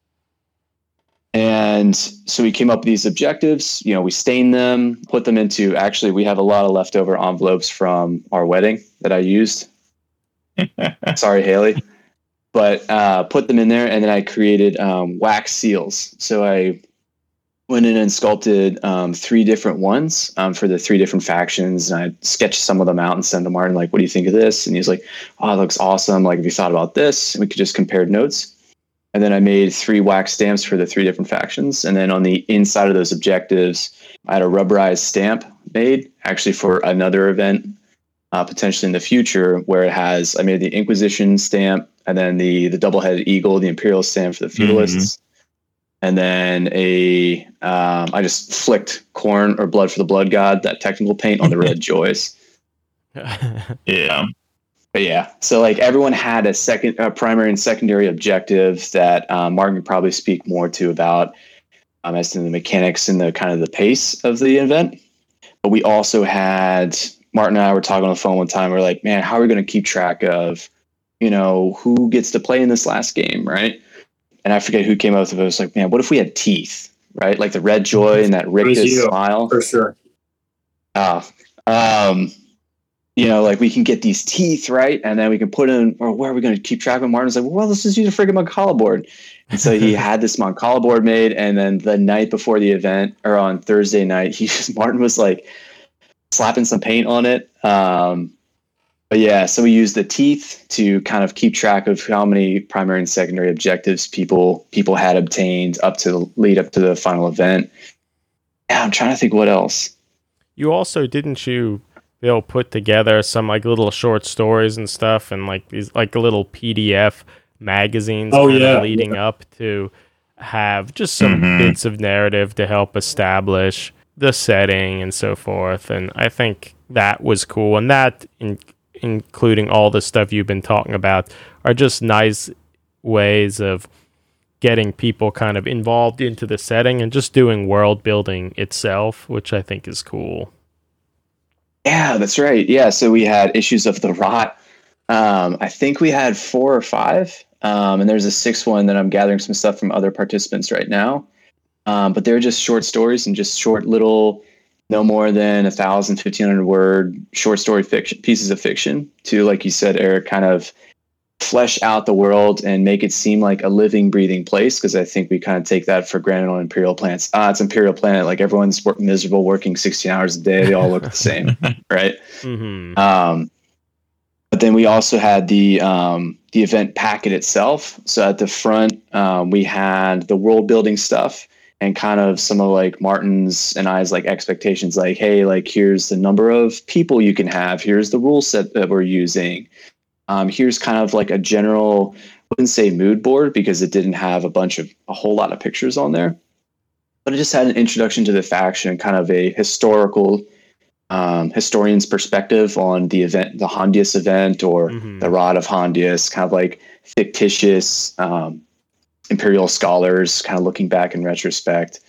And so we came up with these objectives, you know, we stained them, put them into, actually, we have a lot of leftover envelopes from our wedding that I used. Sorry, Haley. But uh, put them in there, and then I created um, wax seals. So I went in and sculpted um, three different ones um, for the three different factions. And I sketched some of them out and sent to Martin, like, what do you think of this? And he's like, oh, it looks awesome. Like, have you thought about this? And we could just compare notes. And then I made three wax stamps for the three different factions. And then on the inside of those objectives, I had a rubberized stamp made, actually for another event, uh, potentially in the future, where it has, I made the Inquisition stamp, and then the the double-headed eagle, the Imperial stamp for the feudalists. Mm-hmm. And then a, um, I just flicked corn or blood for the blood god, that technical paint on the red joys. Yeah. but yeah, so like everyone had a second, a primary and secondary objective that um, Martin could probably speak more to about um, as to the mechanics and the kind of the pace of the event. But we also had Martin and I were talking on the phone one time. We we're like, man, how are we going to keep track of, you know, who gets to play in this last game, right? And I forget who came up with it. It was like, man, what if we had teeth, right? Like the red joy and that rictus smile. For sure. Oh, um, you know, like we can get these teeth, right? And then we can put in, or where are we going to keep track of? Martin's like, well, let's just use a friggin' Mancala board. And so he had this Mancala board made. And then the night before the event, or on Thursday night, he just, Martin was like slapping some paint on it. Um, but yeah, so we used the teeth to kind of keep track of how many primary and secondary objectives people people had obtained up to the lead up to the final event. Yeah, I'm trying to think what else. You also didn't you Bill put together some like little short stories and stuff, and like these like little P D F magazines oh, kind yeah, of leading yeah. up to have just some Mm-hmm. bits of narrative to help establish the setting and so forth. And I think that was cool. And that, in, including all the stuff you've been talking about, are just nice ways of getting people kind of involved into the setting and just doing world building itself, which I think is cool. Yeah, that's right. Yeah, so we had issues of the Rot. Um, I think we had four or five, um, and there's a sixth one that I'm gathering some stuff from other participants right now. Um, but they're just short stories and just short little, no more than a thousand, fifteen hundred word short story fiction pieces of fiction to, like you said, Eric, kind of flesh out the world and make it seem like a living, breathing place. Because I think we kind of take that for granted on Imperial Planets. Ah, it's Imperial Planet. Like everyone's work, miserable, working sixteen hours a day. They all look the same, right? Mm-hmm. Um, but then we also had the um, the event packet itself. So at the front, um, we had the world building stuff and kind of some of like Martin's and I's like expectations. Like, hey, like here's the number of people you can have. Here's the rule set that we're using. Um, here's kind of like a general, I wouldn't say mood board because it didn't have a bunch of a whole lot of pictures on there, but it just had an introduction to the faction and kind of a historical um, historian's perspective on the event, the Hondius event or Mm-hmm. the Rod of Hondius, kind of like fictitious um, Imperial scholars kind of looking back in retrospect.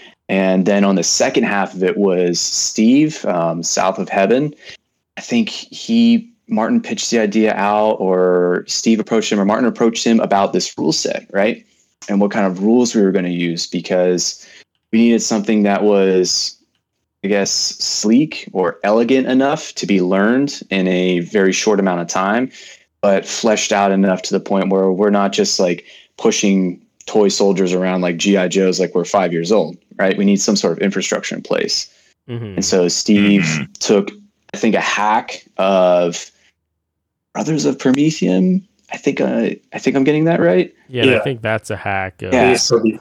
And then on the second half of it was Steve, um, South of Heaven. I think he Martin pitched the idea out, or Steve approached him, or Martin approached him about this rule set, right? And what kind of rules we were going to use, because we needed something that was, I guess, sleek or elegant enough to be learned in a very short amount of time, but fleshed out enough to the point where we're not just like pushing toy soldiers around like G I Joes like we're five years old, right? We need some sort of infrastructure in place. Mm-hmm. And so Steve Mhm. took, I think, a hack of Brothers of Prometheum. I think uh, I think I'm getting that right. Yeah, Yeah. I think that's a hack of Yeah. So the-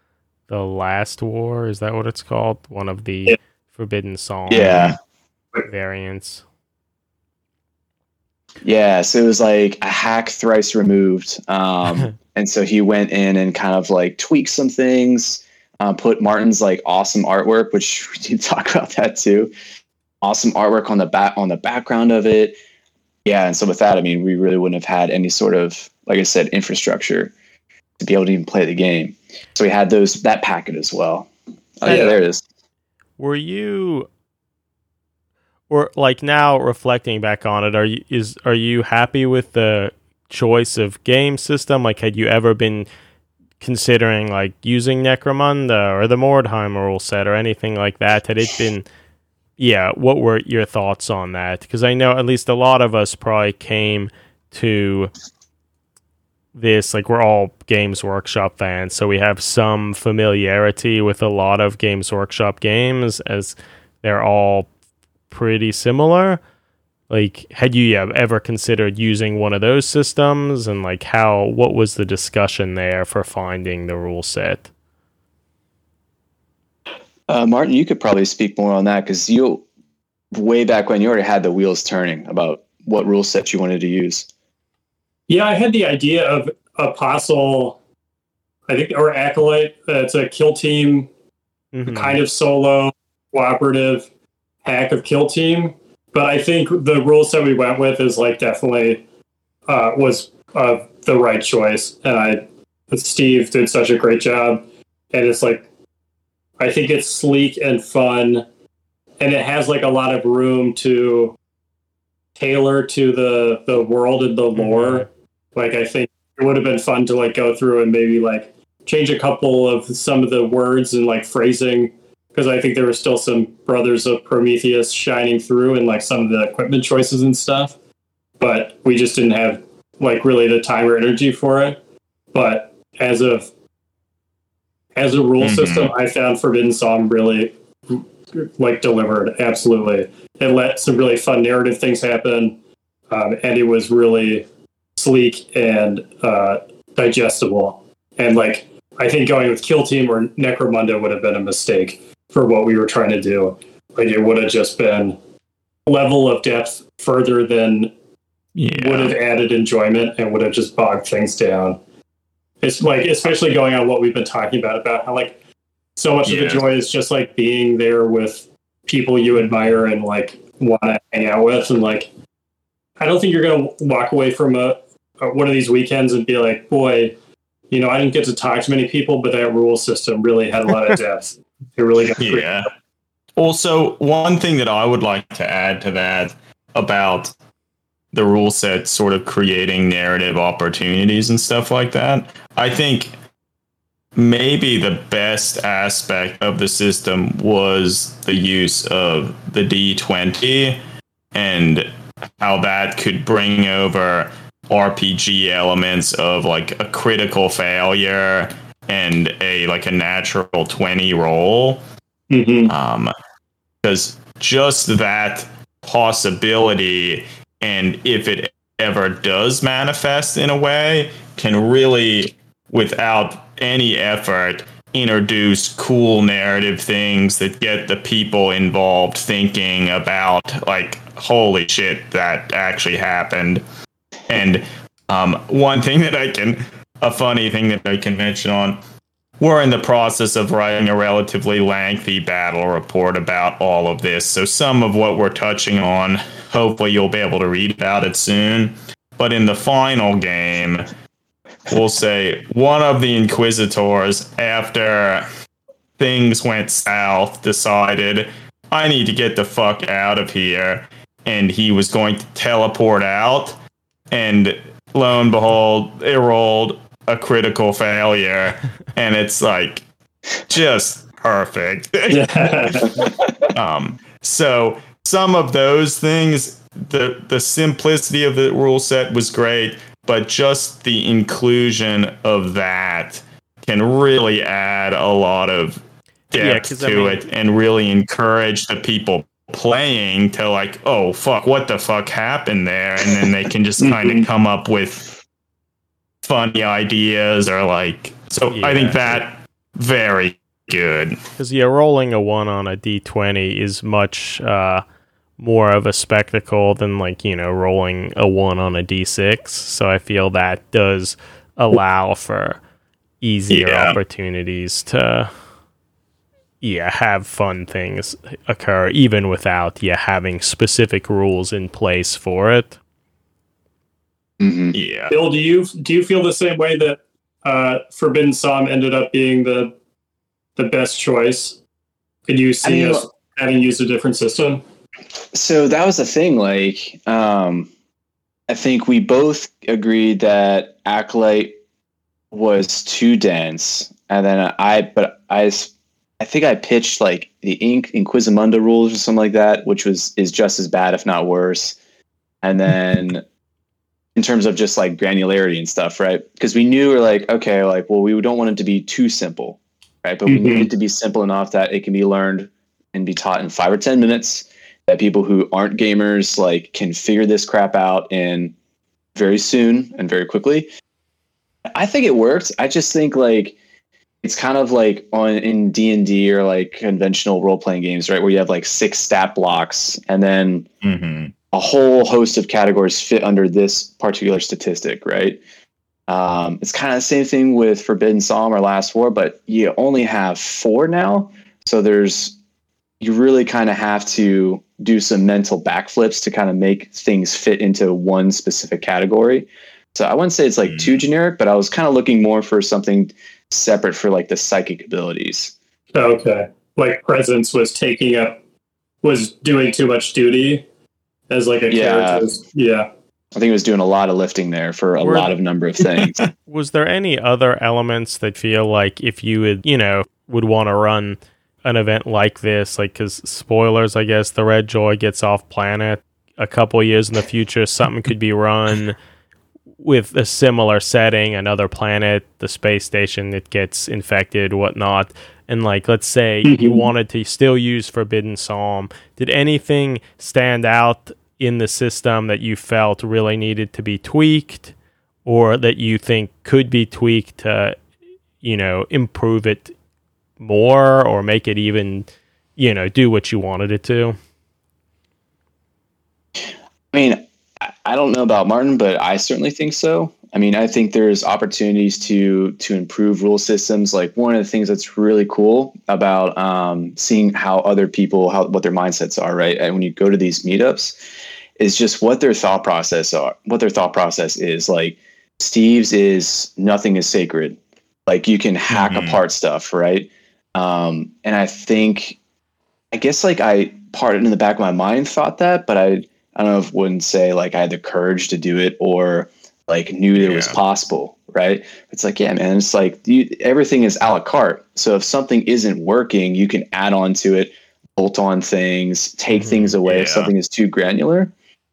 the Last War. Is that what it's called? One of the Yeah. Forbidden Song Yeah, variants. yeah. So it was like a hack thrice removed. Um, and so he went in and kind of like tweaked some things, uh, put Martin's like awesome artwork, which we need to talk about that too. Awesome artwork on the back on the background of it. Yeah, and so with that, I mean, we really wouldn't have had any sort of, like I said, infrastructure to be able to even play the game. So we had those that packet as well. Oh yeah, Yeah. there it is. Were you, or like now reflecting back on it, are you is are you happy with the choice of game system? Like, had you ever been considering like using Necromunda or the Mordheim rule set or anything like that? Had it been, yeah, what were your thoughts on that? Because I know at least a lot of us probably came to this, like we're all Games Workshop fans, so we have some familiarity with a lot of Games Workshop games as they're all pretty similar. Like, had you yeah, ever considered using one of those systems, and like how, what was the discussion there for finding the rule set? Uh, Martin, you could probably speak more on that because you, way back when, you already had the wheels turning about what rule set you wanted to use. Yeah, I had the idea of Apostle, I think, or Acolyte. Uh, it's a kill team, Mhm. kind of solo, cooperative hack of kill team. but I think the rule set we went with is like definitely uh, was uh, the right choice, and I Steve did such a great job, and it's like I think it's sleek and fun, and it has like a lot of room to tailor to the the world and the lore. Mm-hmm. Like I think it would have been fun to like go through and maybe like change a couple of some of the words and like phrasing, because I think there were still some Brothers of Prometheus shining through in like some of the equipment choices and stuff, but we just didn't have like really the time or energy for it. But as a as a rule mm-hmm. system, I found Forbidden Psalm really like delivered. Absolutely, it let some really fun narrative things happen, um, and it was really sleek and uh, digestible. And like I think going with Kill Team or Necromunda would have been a mistake for what we were trying to do. Like it would have just been level of depth further than yeah. would have added enjoyment and would have just bogged things down. It's like, especially going on what we've been talking about, about how like so much yeah. of the joy is just like being there with people you admire and like want to hang out with. And like, I don't think you're going to walk away from a, a one of these weekends and be like, boy, you know, I didn't get to talk to many people, but that rule system really had a lot of depth. It really got yeah. Also, one thing that I would like to add to that about the rule set sort of creating narrative opportunities and stuff like that, I think maybe the best aspect of the system was the use of the D twenty and how that could bring over R P G elements of like a critical failure and a like a natural twenty roll. Mm-hmm. Um, because just that possibility, and if it ever does manifest in a way, can really, without any effort, introduce cool narrative things that get the people involved thinking about like, holy shit, that actually happened. And um, one thing that I can, a funny thing that I can mention on, we're in the process of writing a relatively lengthy battle report about all of this. So some of what we're touching on, hopefully you'll be able to read about it soon. But in the final game, we'll say one of the Inquisitors, after things went south, decided, I need to get the fuck out of here. And he was going to teleport out. And lo and behold, it rolled a critical failure. And it's like just perfect. um, so some of those things, the the simplicity of the rule set was great, but just the inclusion of that can really add a lot of depth yeah, to I mean, it and really encourage the people playing to like, oh fuck, what the fuck happened there? And then they can just kind of come up with funny ideas or like, so yeah. I think that very good. Because yeah, rolling a one on a D twenty is much uh, more of a spectacle than like, you know, rolling a one on a D six. So I feel that does allow for easier yeah. opportunities to yeah, have fun things occur, even without yeah having specific rules in place for it. Mm-hmm. Yeah, Bill, do you do you feel the same way that uh, Forbidden Psalm ended up being the the best choice? Could you see I mean, us having used a different system? So that was the thing. Like, um, I think we both agreed that Acolyte was too dense, and then I, but I. I think I pitched like the Inc Inquisimunda rules or something like that, which was is just as bad, if not worse. And then in terms of just like granularity and stuff, right? Because we knew we're like, okay, like, well, we don't want it to be too simple, right? But mm-hmm. we need it to be simple enough that it can be learned and be taught in five or ten minutes, that people who aren't gamers like can figure this crap out in very soon and very quickly. I think it worked. I just think like, it's kind of like on in D and D or like conventional role-playing games, right? Where you have like six stat blocks and then mm-hmm. a whole host of categories fit under this particular statistic, right? Um, it's kind of the same thing with Forbidden Psalm or Last War, but you only have four now. So there's you really kind of have to do some mental backflips to kind of make things fit into one specific category. So I wouldn't say it's like mm. too generic, but I was kind of looking more for something separate for like the psychic abilities. Okay. Like Presence was taking up, was doing too much duty as like a yeah. character. Yeah. I think it was doing a lot of lifting there for a Were lot of number of things. Was there any other elements that feel like if you would, you know, would want to run an event like this, like, because spoilers, I guess, the Red Joy gets off planet a couple years in the future, something could be run with a similar setting, another planet, the space station that gets infected, whatnot, and like, let's say mm-hmm. you wanted to still use Forbidden Psalm. Did anything stand out in the system that you felt really needed to be tweaked, or that you think could be tweaked to, you know, improve it more or make it even, you know, do what you wanted it to? I mean, I don't know about Martin, but I certainly think so. I mean, I think there's opportunities to to improve rule systems. Like, one of the things that's really cool about um, seeing how other people, how what their mindsets are, right? And when you go to these meetups, is just what their thought process are, what their thought process is. Like, Steve's is nothing is sacred. Like, you can hack mm-hmm. apart stuff, right? Um, and I think, I guess like I part in the back of my mind thought that, but I, I don't know if I wouldn't say like I had the courage to do it or like knew that yeah. it was possible. Right. It's like, yeah, man, it's like you, everything is a la carte. So if something isn't working, you can add on to it, bolt on things, take mm-hmm. things away yeah. if something is too granular.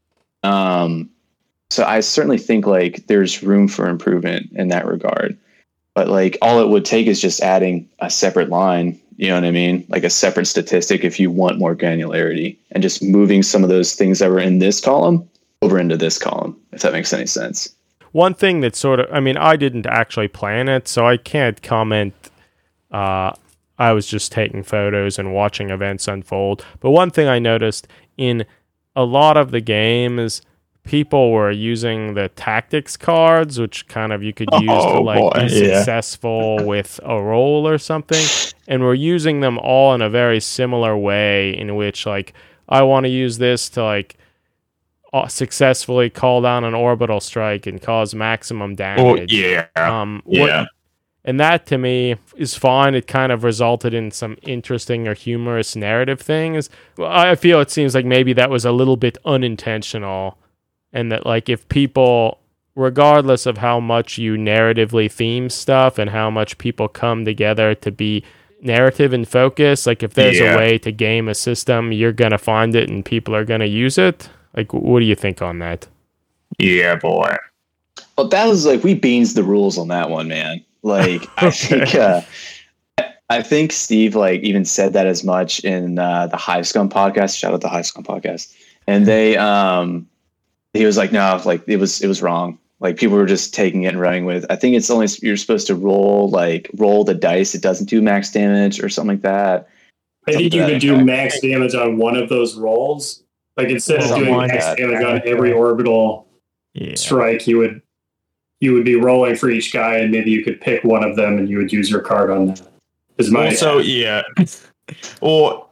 Um, so I certainly think like there's room for improvement in that regard. But like all it would take is just adding a separate line, you know what I mean? Like a separate statistic if you want more granularity, and just moving some of those things that were in this column over into this column, if that makes any sense. One thing that sort of, I mean, I didn't actually plan it, so I can't comment. Uh, I was just taking photos and watching events unfold. But one thing I noticed in a lot of the games, people were using the tactics cards, which kind of you could use oh, to like boy. be yeah. successful with a roll or something. And we're using them all in a very similar way, in which like, I want to use this to like uh, successfully call down an orbital strike and cause maximum damage. Oh, yeah. Um, yeah. What, and that to me is fine. It kind of resulted in some interesting or humorous narrative things. I feel it seems like maybe that was a little bit unintentional. And that, like, if people, regardless of how much you narratively theme stuff and how much people come together to be narrative and focus, like, if there's yeah. a way to game a system, you're going to find it and people are going to use it. Like, what do you think on that? Yeah, boy. Well, that was like, we beans the rules on that one, man. Like, I think, uh, I think Steve, like, even said that as much in uh, the Hive Scum podcast. Shout out the Hive Scum podcast. And they, um, he was like, no, like it was, it was wrong. Like people were just taking it and running with it. I think it's only, you're supposed to roll, like roll the dice. It doesn't do max damage or something like that. I think you could do max damage on one of those rolls. Like instead of doing max damage on every orbital yeah. strike, you would, you would be rolling for each guy, and maybe you could pick one of them and you would use your card on that. Is my also, yeah. Or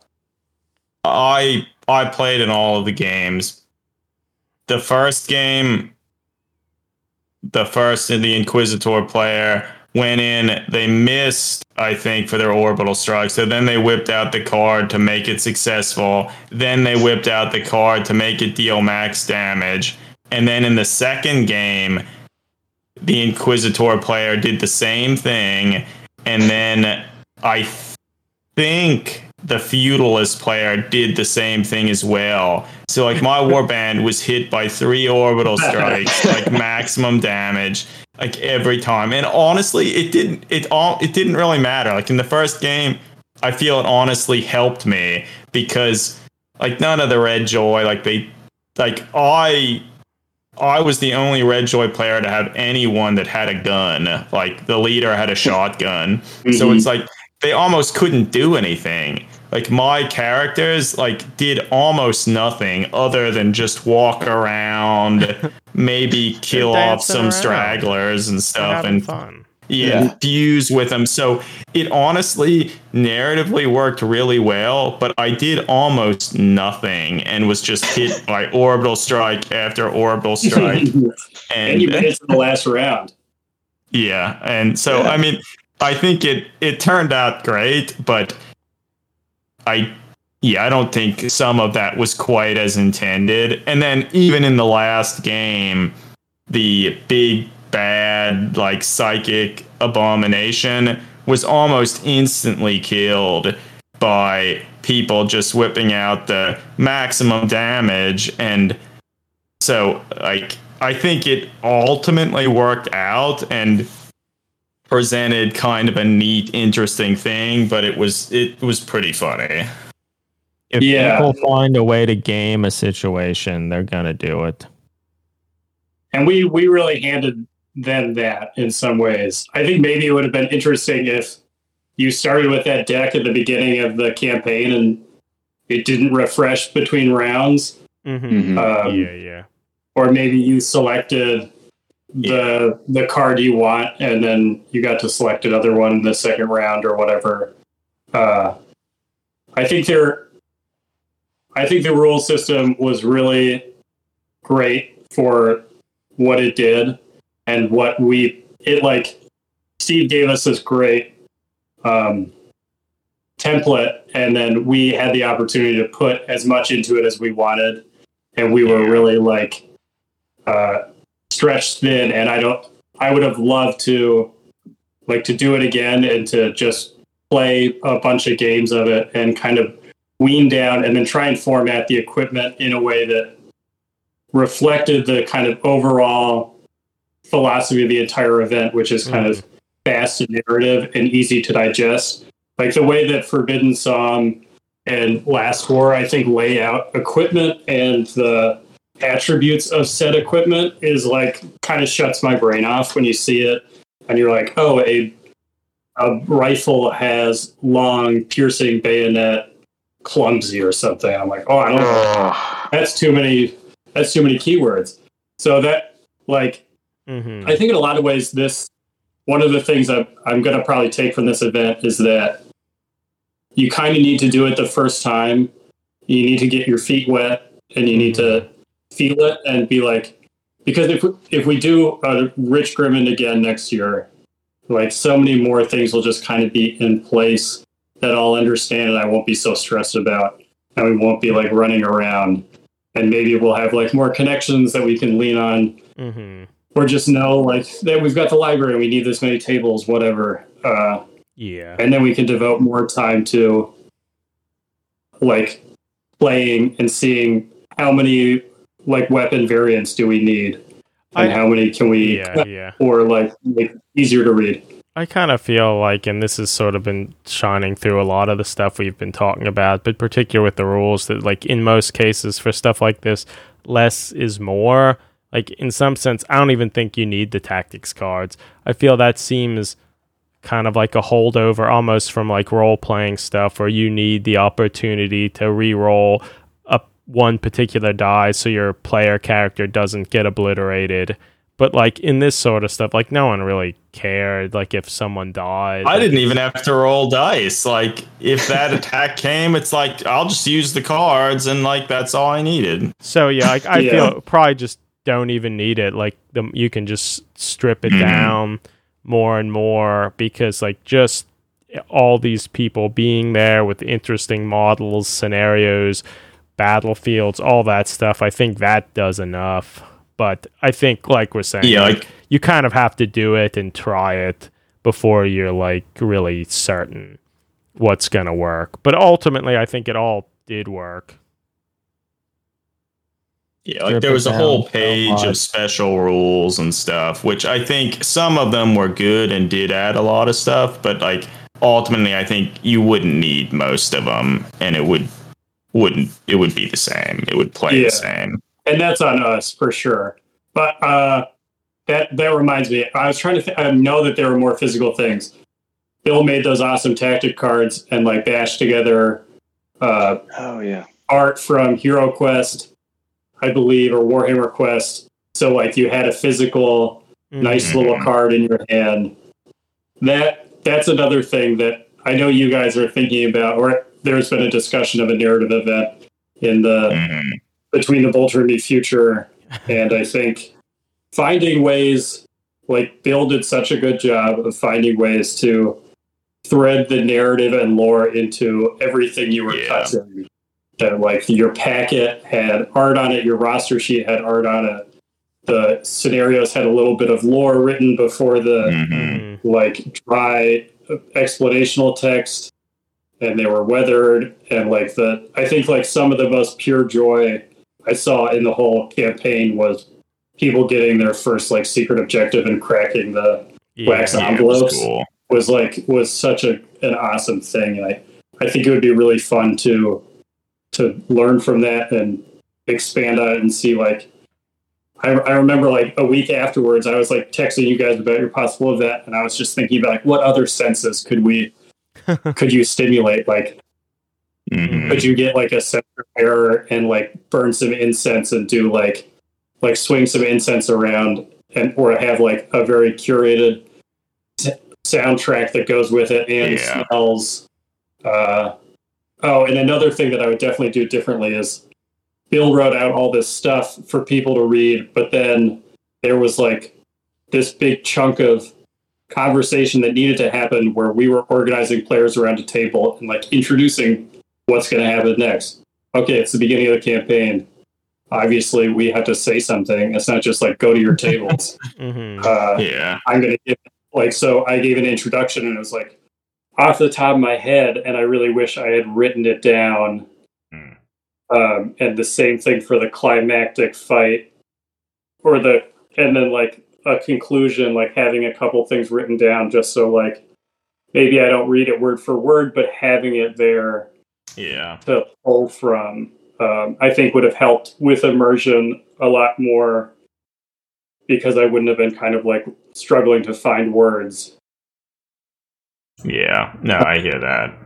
I, I played in all of the games. The first game, the first in the Inquisitor player went in, they missed, I think, for their orbital strike. So then they whipped out the card to make it successful. Then they whipped out the card to make it deal max damage. And then in the second game, the Inquisitor player did the same thing. And then I think the Feudalist player did the same thing as well. So like my warband was hit by three orbital strikes, like maximum damage, like every time. And honestly, it didn't it all it didn't really matter. Like in the first game, I feel it honestly helped me because like none of the Red Joy, like they like I I was the only Red Joy player to have anyone that had a gun. Like the leader had a shotgun. Mm-hmm. So it's like they almost couldn't do anything. Like my characters like did almost nothing other than just walk around, maybe kill off some around. stragglers and stuff. And fun. Yeah, Yeah. fuse with them. So it honestly narratively worked really well, but I did almost nothing and was just hit by orbital strike after orbital strike. and And you made it to the last round. yeah, and so Yeah. I mean, I think it it turned out great, but I yeah, I don't think some of that was quite as intended. And then even in the last game, the big bad like psychic abomination was almost instantly killed by people just whipping out the maximum damage. And so like I think it ultimately worked out and presented kind of a neat, interesting thing, but it was it was pretty funny. If Yeah. people find a way to game a situation, they're gonna do it. And we we really handed them that in some ways. I think maybe it would have been interesting if you started with that deck at the beginning of the campaign and it didn't refresh between rounds. Mm-hmm. Mhm. Um, yeah, yeah. Or maybe you selected the the card you want and then you got to select another one in the second round or whatever. Uh, I think there I think the rule system was really great for what it did and what we it like Steve gave us this great um, template and then we had the opportunity to put as much into it as we wanted and we were Yeah. really like uh, stretched thin and I don't I would have loved to like to do it again and to just play a bunch of games of it and kind of wean down and then try and format the equipment in a way that reflected the kind of overall philosophy of the entire event, which is kind Mhm. of fast and narrative and easy to digest. Like the way that Forbidden Song and Last War, I think, lay out equipment and the attributes of said equipment is like kind of shuts my brain off when you see it and you're like, oh, a a rifle has long piercing bayonet clumsy or something. I'm like, oh, I don't know. That's too many that's too many keywords. So that like Mm-hmm. I think in a lot of ways this one of the things that I'm gonna probably take from this event is that you kind of need to do it the first time. You need to get your feet wet and you need to feel it and be like, because if if we do a Rich Grimmond again next year, like so many more things will just kind of be in place that I'll understand and I won't be so stressed about, and we won't be like running around, and maybe we'll have like more connections that we can lean on, Mm-hmm. or just know like that we've got the library and we need this many tables, whatever. Uh, Yeah. and then we can devote more time to like playing and seeing how many like weapon variants do we need and I- how many can we Yeah, yeah. or like make it easier to read. I kind of feel like, and this has sort of been shining through a lot of the stuff we've been talking about, but particular with the rules, that like in most cases for stuff like this, less is more. Like in some sense, I don't even think you need the tactics cards. I feel that seems kind of like a holdover almost from like role playing stuff where you need the opportunity to re-roll a one particular die so your player character doesn't get obliterated. But like in this sort of stuff, like no one really cared. Like if someone died, I like, didn't it's- even have to roll dice. Like if that attack came, it's like I'll just use the cards and like that's all I needed. So yeah, like, I Yeah. feel probably just don't even need it. Like the you can just strip it Mhm. down more and more because like just all these people being there with interesting models, scenarios, battlefields, all that stuff. I think that does enough. But I think, like we're saying, Yeah, like, like- you kind of have to do it and try it before you're like really certain what's gonna work. But ultimately, I think it all did work. Yeah, like Strip there it was a down whole so page much. of special rules and stuff, which I think some of them were good and did add a lot of stuff, but like ultimately I think you wouldn't need most of them and it would wouldn't it would be the same. It would play Yeah. the same. And that's on us for sure. But uh, that that reminds me, I was trying to th- I know that there were more physical things. Bill made those awesome tactic cards and like bashed together uh, Oh yeah. art from Hero Quest, I believe, or Warhammer Quest. So like you had a physical, nice Mhm. little card in your hand. that that's another thing that I know you guys are thinking about, or there's been a discussion of a narrative event in the Mm-hmm. between the Bolter and Me future, and I think finding ways, like Bill did such a good job of finding ways to thread the narrative and lore into everything you were Yeah. touching. That like your packet had art on it, your roster sheet had art on it. The scenarios had a little bit of lore written before the Mm-hmm. like dry explanational text, and they were weathered. And like the, I think like some of the most pure joy I saw in the whole campaign was people getting their first like secret objective and cracking the Yeah. wax Yeah, it was envelopes. cool. Was like was such a an awesome thing. And I I think it would be really fun to to learn from that and expand on it and see like I, I remember like a week afterwards I was like texting you guys about your possible event, and I was just thinking about like what other senses could we could you stimulate, like Mhm. could you get like a sense of error and like burn some incense and do like like swing some incense around, and or have like a very curated s- soundtrack that goes with it and Yeah. smells. Uh, oh, and another thing that I would definitely do differently is Bill wrote out all this stuff for people to read, but then there was like this big chunk of conversation that needed to happen where we were organizing players around a table and like introducing what's going to happen next. Okay, it's the beginning of the campaign. Obviously, we have to say something. It's not just like go to your tables. Mhm. Uh, Yeah. I'm going to give like, so I gave an introduction and it was like off the top of my head, and I really wish I had written it down. Mm. Um, and the same thing for the climactic fight, or the, and then like a conclusion, like having a couple things written down just so like maybe I don't read it word for word, but having it there Yeah. to pull from, um, I think would have helped with immersion a lot more, because I wouldn't have been kind of like struggling to find words. Yeah. No, I hear that.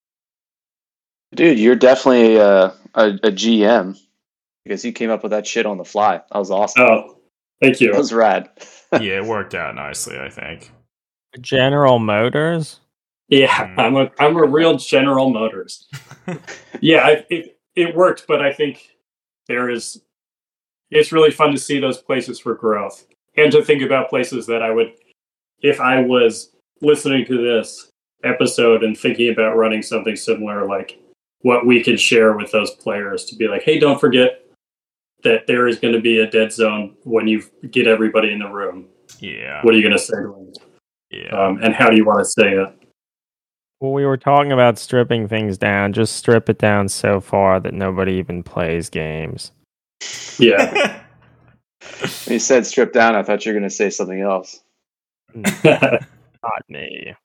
Dude, you're definitely uh, a, a G M because you came up with that shit on the fly. That was awesome. Oh, thank you. That was rad. Yeah, it worked out nicely, I think. General Motors. Yeah, Mm. I'm a I'm a real General Motors. Yeah, I, it it worked, but I think there is. It's really fun to see those places for growth, and to think about places that I would, if I was listening to this episode and thinking about running something similar, like what we could share with those players to be like, hey, don't forget that there is going to be a dead zone when you get everybody in the room. Yeah. What are you going to say to them? Yeah. Um, and how do you want to say it? Well, we were talking about stripping things down. Just strip it down so far that nobody even plays games. Yeah. When you said strip down, I thought you were going to say something else. Not me.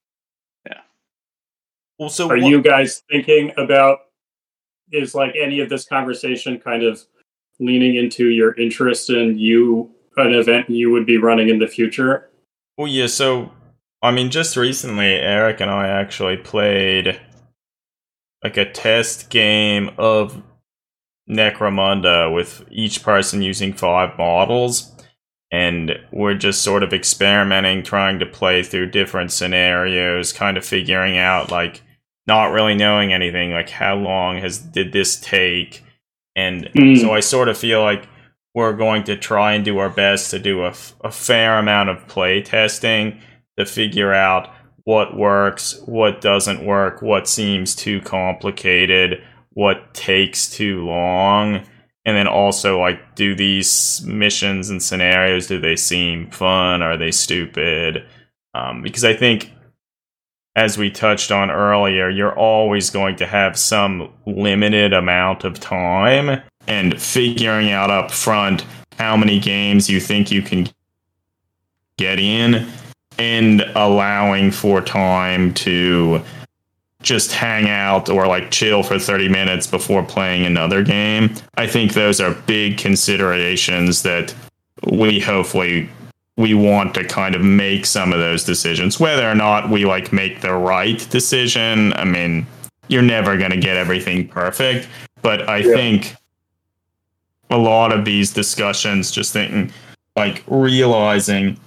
Well, so Are what- you guys thinking about, is like any of this conversation kind of leaning into your interest in you, an event you would be running in the future? Well, yeah, so, I mean, just recently, Eric and I actually played, like, a test game of Necromunda with each person using five models, and we're just sort of experimenting, trying to play through different scenarios, kind of figuring out, like, not really knowing anything, like, how long has did this take, and Mm. so I sort of feel like we're going to try and do our best to do a, f- a fair amount of play testing to figure out what works, what doesn't work, what seems too complicated, what takes too long, and then also, like, do these missions and scenarios, do they seem fun? Are they stupid? Um, because I think, as we touched on earlier, you're always going to have some limited amount of time, and figuring out up front how many games you think you can get in, and allowing for time to just hang out or like chill for thirty minutes before playing another game. I think those are big considerations that we hopefully we want to kind of make some of those decisions. Whether or not we like make the right decision, I mean, you're never going to get everything perfect, but I Yeah. think a lot of these discussions, just thinking, like, realizing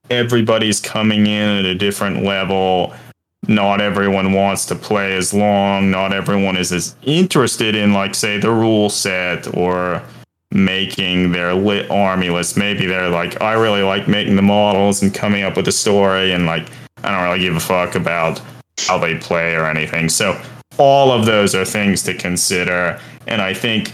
everybody's coming in at a different level. Not everyone wants to play as long. Not everyone is as interested in, like, say, the rule set or making their lit army list. Maybe they're like, I really like making the models and coming up with a story, and like, I don't really give a fuck about how they play or anything. So all of those are things to consider. And I think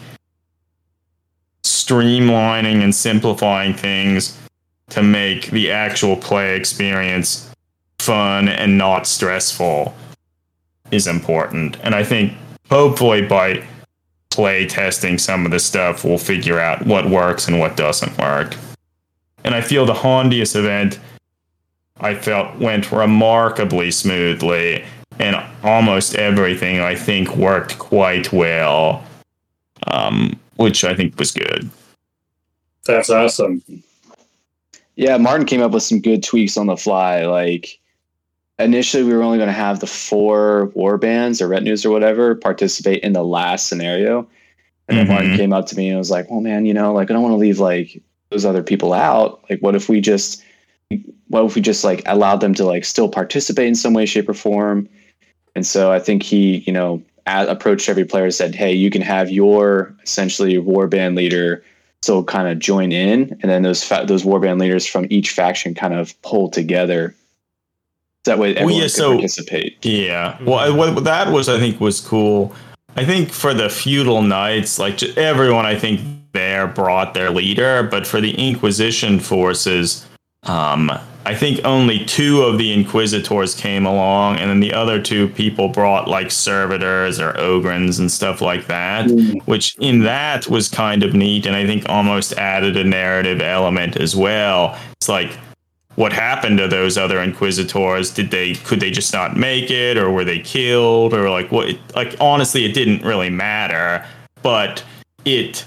streamlining and simplifying things to make the actual play experience fun and not stressful is important. And I think hopefully by play testing some of the stuff, we'll figure out what works and what doesn't work. And I feel the Hondius event, I felt, went remarkably smoothly, and almost everything I think worked quite well, um, which I think was good. That's awesome. Yeah, Martin came up with some good tweaks on the fly. Like, initially, we were only going to have the four war bands or retinues or whatever participate in the last scenario. And then mm-hmm. Martin came up to me and was like, well, man, you know, like, I don't want to leave like those other people out. Like, what if we just, what if we just like allowed them to like still participate in some way, shape, or form? And so I think he, you know, at, approached every player and said, hey, you can have your essentially war band leader still kind of join in. And then those, fa- those war band leaders from each faction kind of pull together. That way everyone well, yeah, could so, participate. Yeah. Well, I, what that was, I think, was cool. I think for the feudal knights, like just everyone, I think there brought their leader. But for the Inquisition forces, um, I think only two of the Inquisitors came along, and then the other two people brought like servitors or ogrins and stuff like that, mm. which in that was kind of neat, and I think almost added a narrative element as well. It's like, what happened to those other Inquisitors? Did they could they just not make it, or were they killed, or like what? Like honestly, it didn't really matter, but it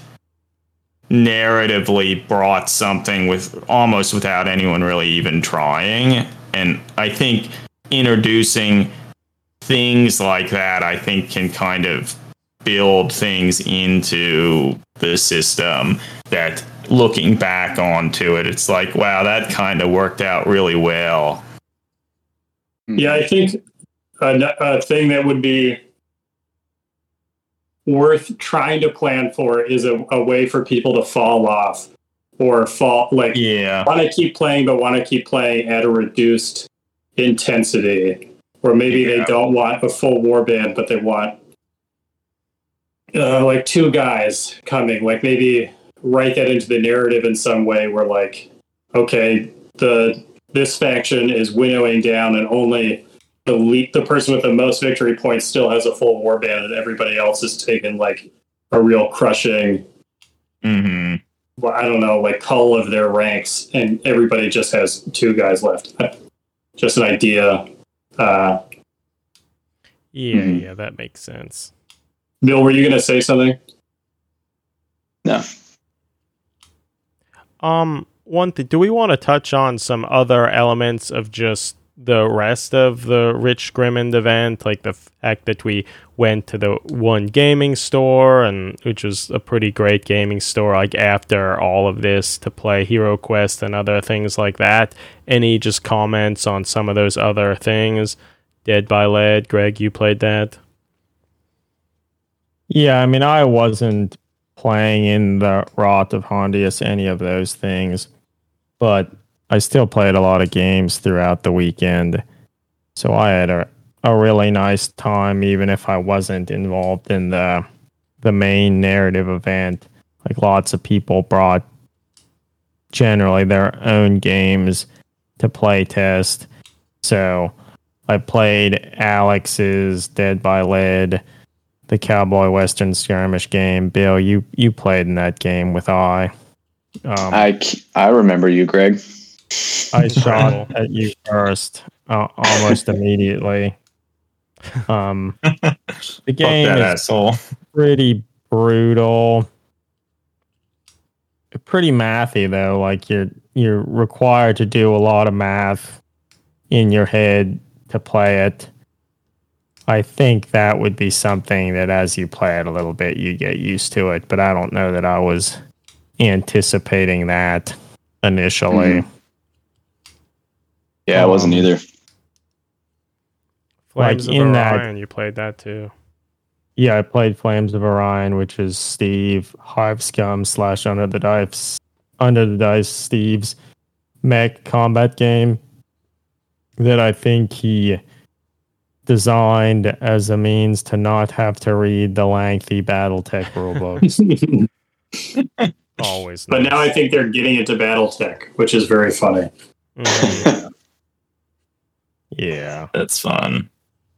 narratively brought something with almost without anyone really even trying. And I think introducing things like that, I think, can kind of build things into the system that, looking back onto it, it's like, wow, that kind of worked out really well. Yeah, I think a, a thing that would be worth trying to plan for is a, a way for people to fall off or fall, like, yeah, want to keep playing, but want to keep playing at a reduced intensity. Or maybe yeah. they don't want a full warband, but they want uh, like two guys coming, like maybe write that into the narrative in some way where like, okay, the this faction is winnowing down and only the lead, the person with the most victory points still has a full warband, and everybody else is taking like a real crushing, mm-hmm. well, I don't know, like cull of their ranks, and everybody just has two guys left. Just an idea. Uh, yeah, mm-hmm. yeah, that makes sense. Bill, were you going to say something? No. Um, one thing, do we want to touch on some other elements of just the rest of the Rich Grimmond event, like the fact that we went to the one gaming store, and which was a pretty great gaming store, like after all of this, to play Hero Quest and other things like that? Any just comments on some of those other things? Dead by Lead, Greg, you played that? Yeah, I mean, I wasn't playing in the Wrath of Hondius, any of those things, but I still played a lot of games throughout the weekend, so I had a, a really nice time, even if I wasn't involved in the the main narrative event. Like, lots of people brought generally their own games to play test, so I played Alex's Dead by Lead, the Cowboy Western Skirmish game. Bill, you, you played in that game with I. Um, I, I remember you, Greg. I shot at you first, uh, almost immediately. Um, the game is asshole. pretty brutal, pretty mathy though. Like you're you're required to do a lot of math in your head to play it. I think that would be something that as you play it a little bit, you get used to it. But I don't know that I was anticipating that initially. Mm-hmm. Yeah, I wasn't Um, either. Flames like of in that- Orion, you played that too. Yeah, I played Flames of Orion, which is Steve Hive Scum slash Under the Dice, Under the Dice Steve's mech combat game that I think he designed as a means to not have to read the lengthy BattleTech rulebooks. Always. But nice. now I think they're getting into BattleTech, which is very funny. Mhm. Yeah. That's fun.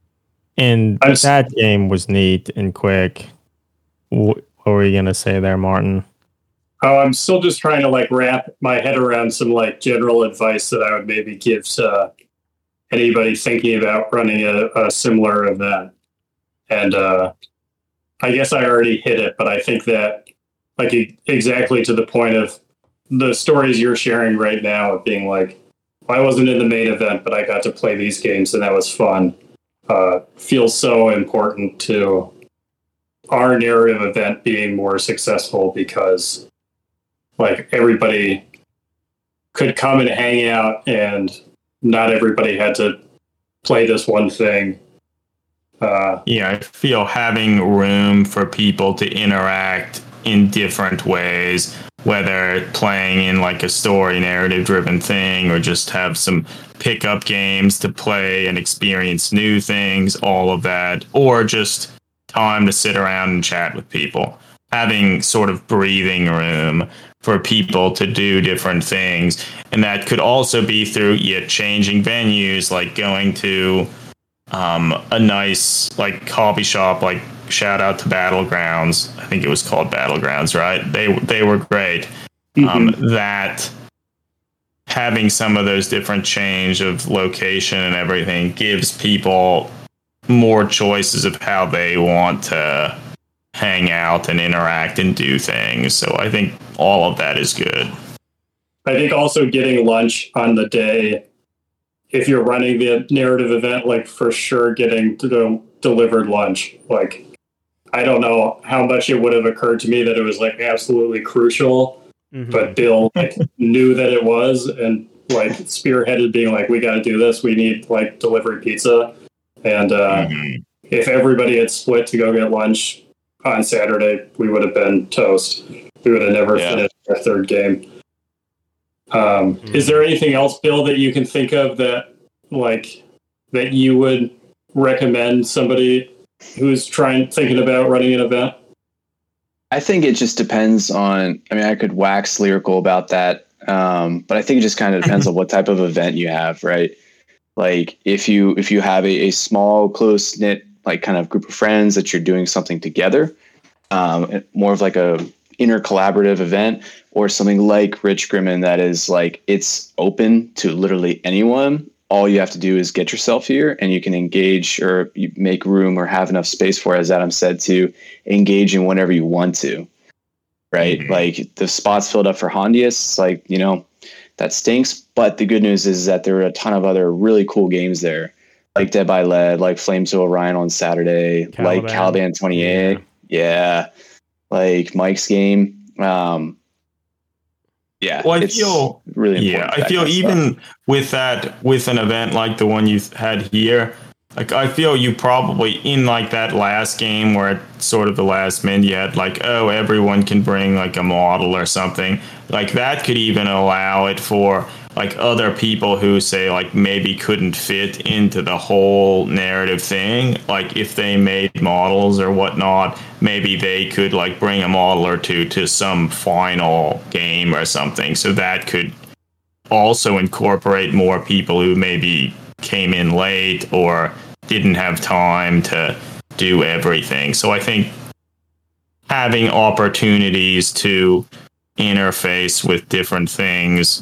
And I was- that game was neat and quick. Wh- What were you going to say there, Martin? Oh, I'm still just trying to like wrap my head around some like general advice that I would maybe give to anybody thinking about running a, a similar event. And uh, I guess I already hit it, but I think that like e- exactly to the point of the stories you're sharing right now of being like, I wasn't in the main event, but I got to play these games and that was fun. Uh, feels so important to our narrative event being more successful because like everybody could come and hang out and not everybody had to play this one thing. Uh, Yeah, I feel having room for people to interact in different ways, whether playing in like a story narrative driven thing or just have some pickup games to play and experience new things, all of that, or just time to sit around and chat with people. Having sort of breathing room for people to do different things. And that could also be through yeah, changing venues, like going to um, a nice like coffee shop, like shout out to Battlegrounds. I think it was called Battlegrounds, right? They they were great. Um, that having some of those different change of location and everything gives people more choices of how they want to hang out and interact and do things. So I think all of that is good. I think also getting lunch on the day, if you're running the narrative event, like for sure getting to the delivered lunch. Like, I don't know how much it would have occurred to me that it was like absolutely crucial, Mhm. but Bill like knew that it was and like spearheaded being like, we got to do this. We need like delivery pizza. And uh, Mhm. if everybody had split to go get lunch on Saturday, we would have been toast. We would have never Yeah. finished our third game. Um, Mhm. Is there anything else, Bill, that you can think of that, like, that you would recommend somebody who's trying, thinking about running an event? I think it just depends on. I mean, I could wax lyrical about that, um, but I think it just kind of depends on what type of event you have, right? Like if you if you have a, a small, close knit, like kind of group of friends that you're doing something together, um, more of like a inner collaborative event, or something like Rich Grimmin that is like it's open to literally anyone. All you have to do is get yourself here and you can engage or you make room or have enough space for, as Adam said, to engage in whenever you want to. Right. Mhm. Like the spots filled up for Hondius, it's like, you know, that stinks. But the good news is that there are a ton of other really cool games there, like Dead by Lead, like Flames of Orion on Saturday, like Caliban. Caliban twenty-eight. Yeah. Like Mike's game. Um, yeah. Well, I it's feel- really important. Yeah, for I that feel kind of stuff. even with that, with an event like the one you had here, like I feel you probably in like that last game where it's sort of the last minute you had like, oh, everyone can bring like a model or something. Like that could even allow it for like other people who say like maybe couldn't fit into the whole narrative thing. Like if they made models or whatnot, maybe they could like bring a model or two to some final game or something. So that could also incorporate more people who maybe came in late or didn't have time to do everything. So I think having opportunities to interface with different things,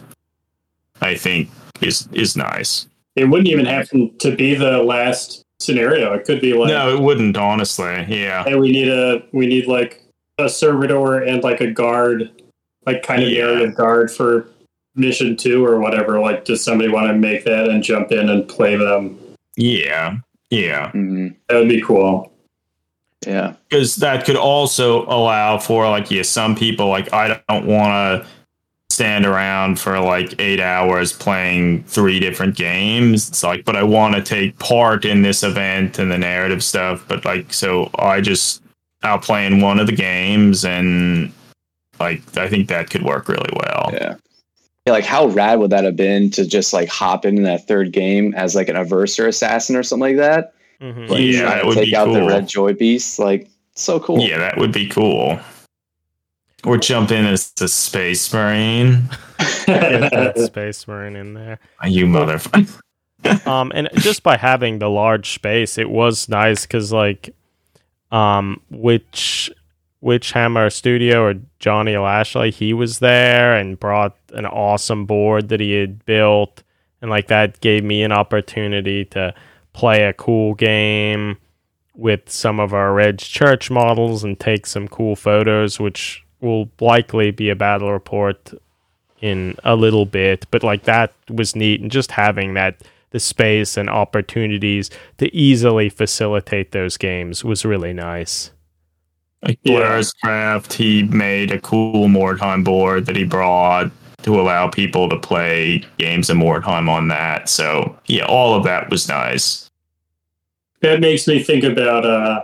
I think is is nice. It wouldn't even have to be the last scenario. It could be like, No, it wouldn't, honestly. Yeah. hey, we need a, we need like a servitor and like a guard, like kind of Yeah. narrative guard for mission two or whatever. Like, does somebody want to make that and jump in and play them? Yeah. Yeah. Mhm. That would be cool. Yeah. Because that could also allow for like, yeah, some people like I don't want to stand around for like eight hours playing three different games. It's like, but I want to take part in this event and the narrative stuff. But like, so I just I'll play in one of the games, and like I think that could work really well. Yeah. Yeah, like how rad would that have been to just like hop into that third game as like an Averser assassin or something like that? Mhm. Like, Yeah, trying that to would take be out the cool. Red Joy Beast. Like, so cool. Yeah, that would be cool. Or jump in as the Space Marine. Get that Space Marine in there. You motherfucker. Um, and just by having the large space, it was nice because like, um, which which Hammer Studio or Johnny Lashley, he was there and brought an awesome board that he had built, and like that gave me an opportunity to play a cool game with some of our Reg Church models and take some cool photos, which will likely be a battle report in a little bit. But like that was neat, and just having that the space and opportunities to easily facilitate those games was really nice. Like Yeah. Blair's Craft, he made a cool Mordheim board that he brought to allow people to play games of Mordheim on that. So yeah, all of that was nice. That makes me think about uh,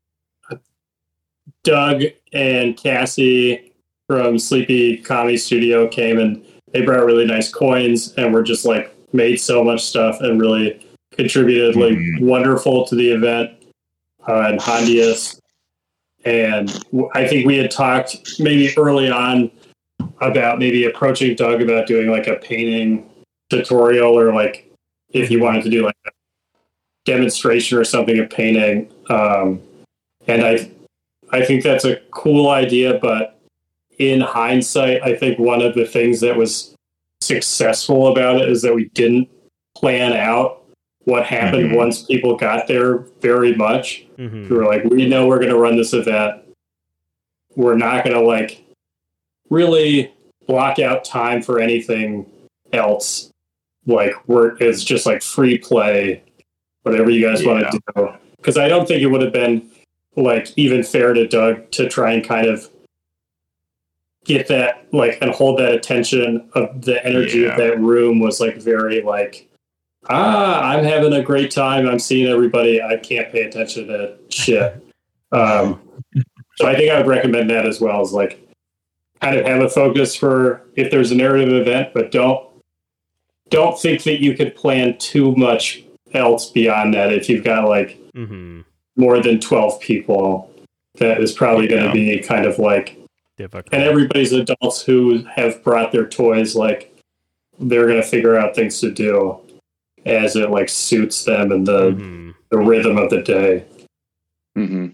Doug and Cassie from Sleepy Comedy Studio came, and they brought really nice coins and were just like made so much stuff and really contributed like Mhm. wonderful to the event. Uh, and Hondius, and w- I think we had talked maybe early on about maybe approaching Doug about doing like a painting tutorial, or like if he wanted to do like a demonstration or something of painting. Um, and I, I think that's a cool idea, but in hindsight, I think one of the things that was successful about it is that we didn't plan out what happened Mhm. once people got there very much. Mm-hmm. We were like, we know we're going to run this event. We're not going to like really block out time for anything else. Like we're, it's just like free play, whatever you guys want Yeah. to do. Because I don't think it would have been like even fair to Doug to try and kind of get that like and hold that attention of the energy Yeah. of that room was like very like, ah, I'm having a great time. I'm seeing everybody. I can't pay attention to shit. Um, so I think I would recommend that as well, as like kind of have a focus for if there's a narrative event, but don't don't think that you could plan too much else beyond that. If you've got like Mm-hmm. more than twelve people, that is probably going Yeah. to be kind of like, Difficult. and everybody's adults who have brought their toys, like they're going to figure out things to do as it like suits them and the, Mm-hmm. the rhythm of the day. Mm-hmm.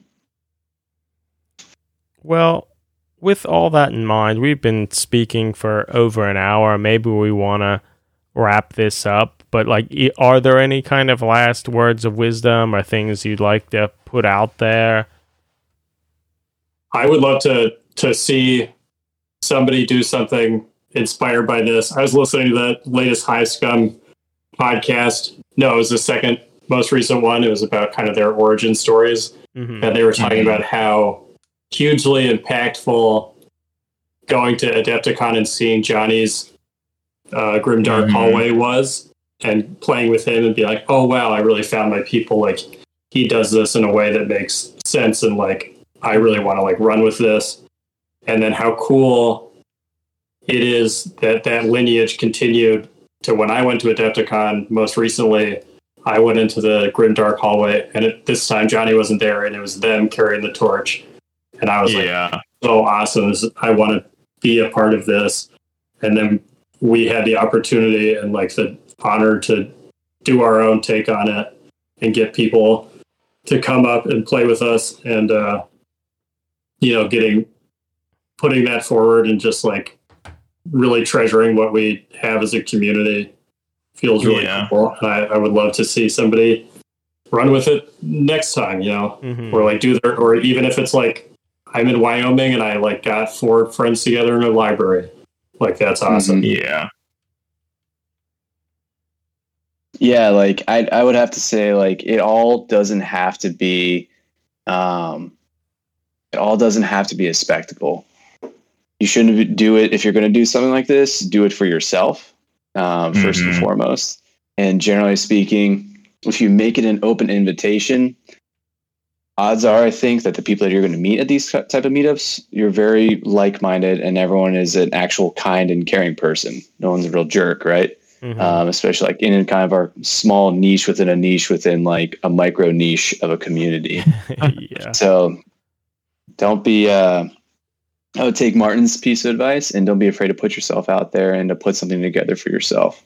Well, with all that in mind, we've been speaking for over an hour. Maybe we want to wrap this up, but like, i- are there any kind of last words of wisdom or things you'd like to put out there? I would love to to see somebody do something inspired by this. I was listening to the latest High Scum podcast. No, it was the second most recent one. It was about kind of their origin stories. Mm-hmm. And they were talking Mhm. about how hugely impactful going to Adepticon and seeing Johnny's uh, Grimdark Mhm. hallway was, and playing with him and be like, oh wow, I really found my people. Like he does this in a way that makes sense, and like I really want to like run with this. And then how cool it is that that lineage continued to when I went to Adepticon most recently. I went into the Grimdark hallway, and it, this time Johnny wasn't there, and it was them carrying the torch. And I was like, Yeah. so awesome. This- I want to be a part of this. And then we had the opportunity and like the honor to do our own take on it and get people to come up and play with us, and, uh, you know, getting, putting that forward and just like really treasuring what we have as a community feels really Yeah. cool. I, I would love to see somebody run with it next time, you know, Mm-hmm. or like do their, or even if it's like I'm in Wyoming and I like got four friends together in a library, like that's awesome. Yeah. Yeah, like I I would have to say like it all doesn't have to be um it all doesn't have to be a spectacle. you shouldn't do it if you're going to do something like this. Do it for yourself, um, mm-hmm. first and foremost. And generally speaking, if you make it an open invitation, odds are, I think, that the people that you're going to meet at these type of meetups, you're very like-minded, and everyone is an actual kind and caring person. No one's a real jerk, right? Mm-hmm. Um, especially like in kind of our small niche within a niche within like a micro niche of a community. Yeah. So don't be. Uh, I would take Martin's piece of advice, and don't be afraid to put yourself out there and to put something together for yourself.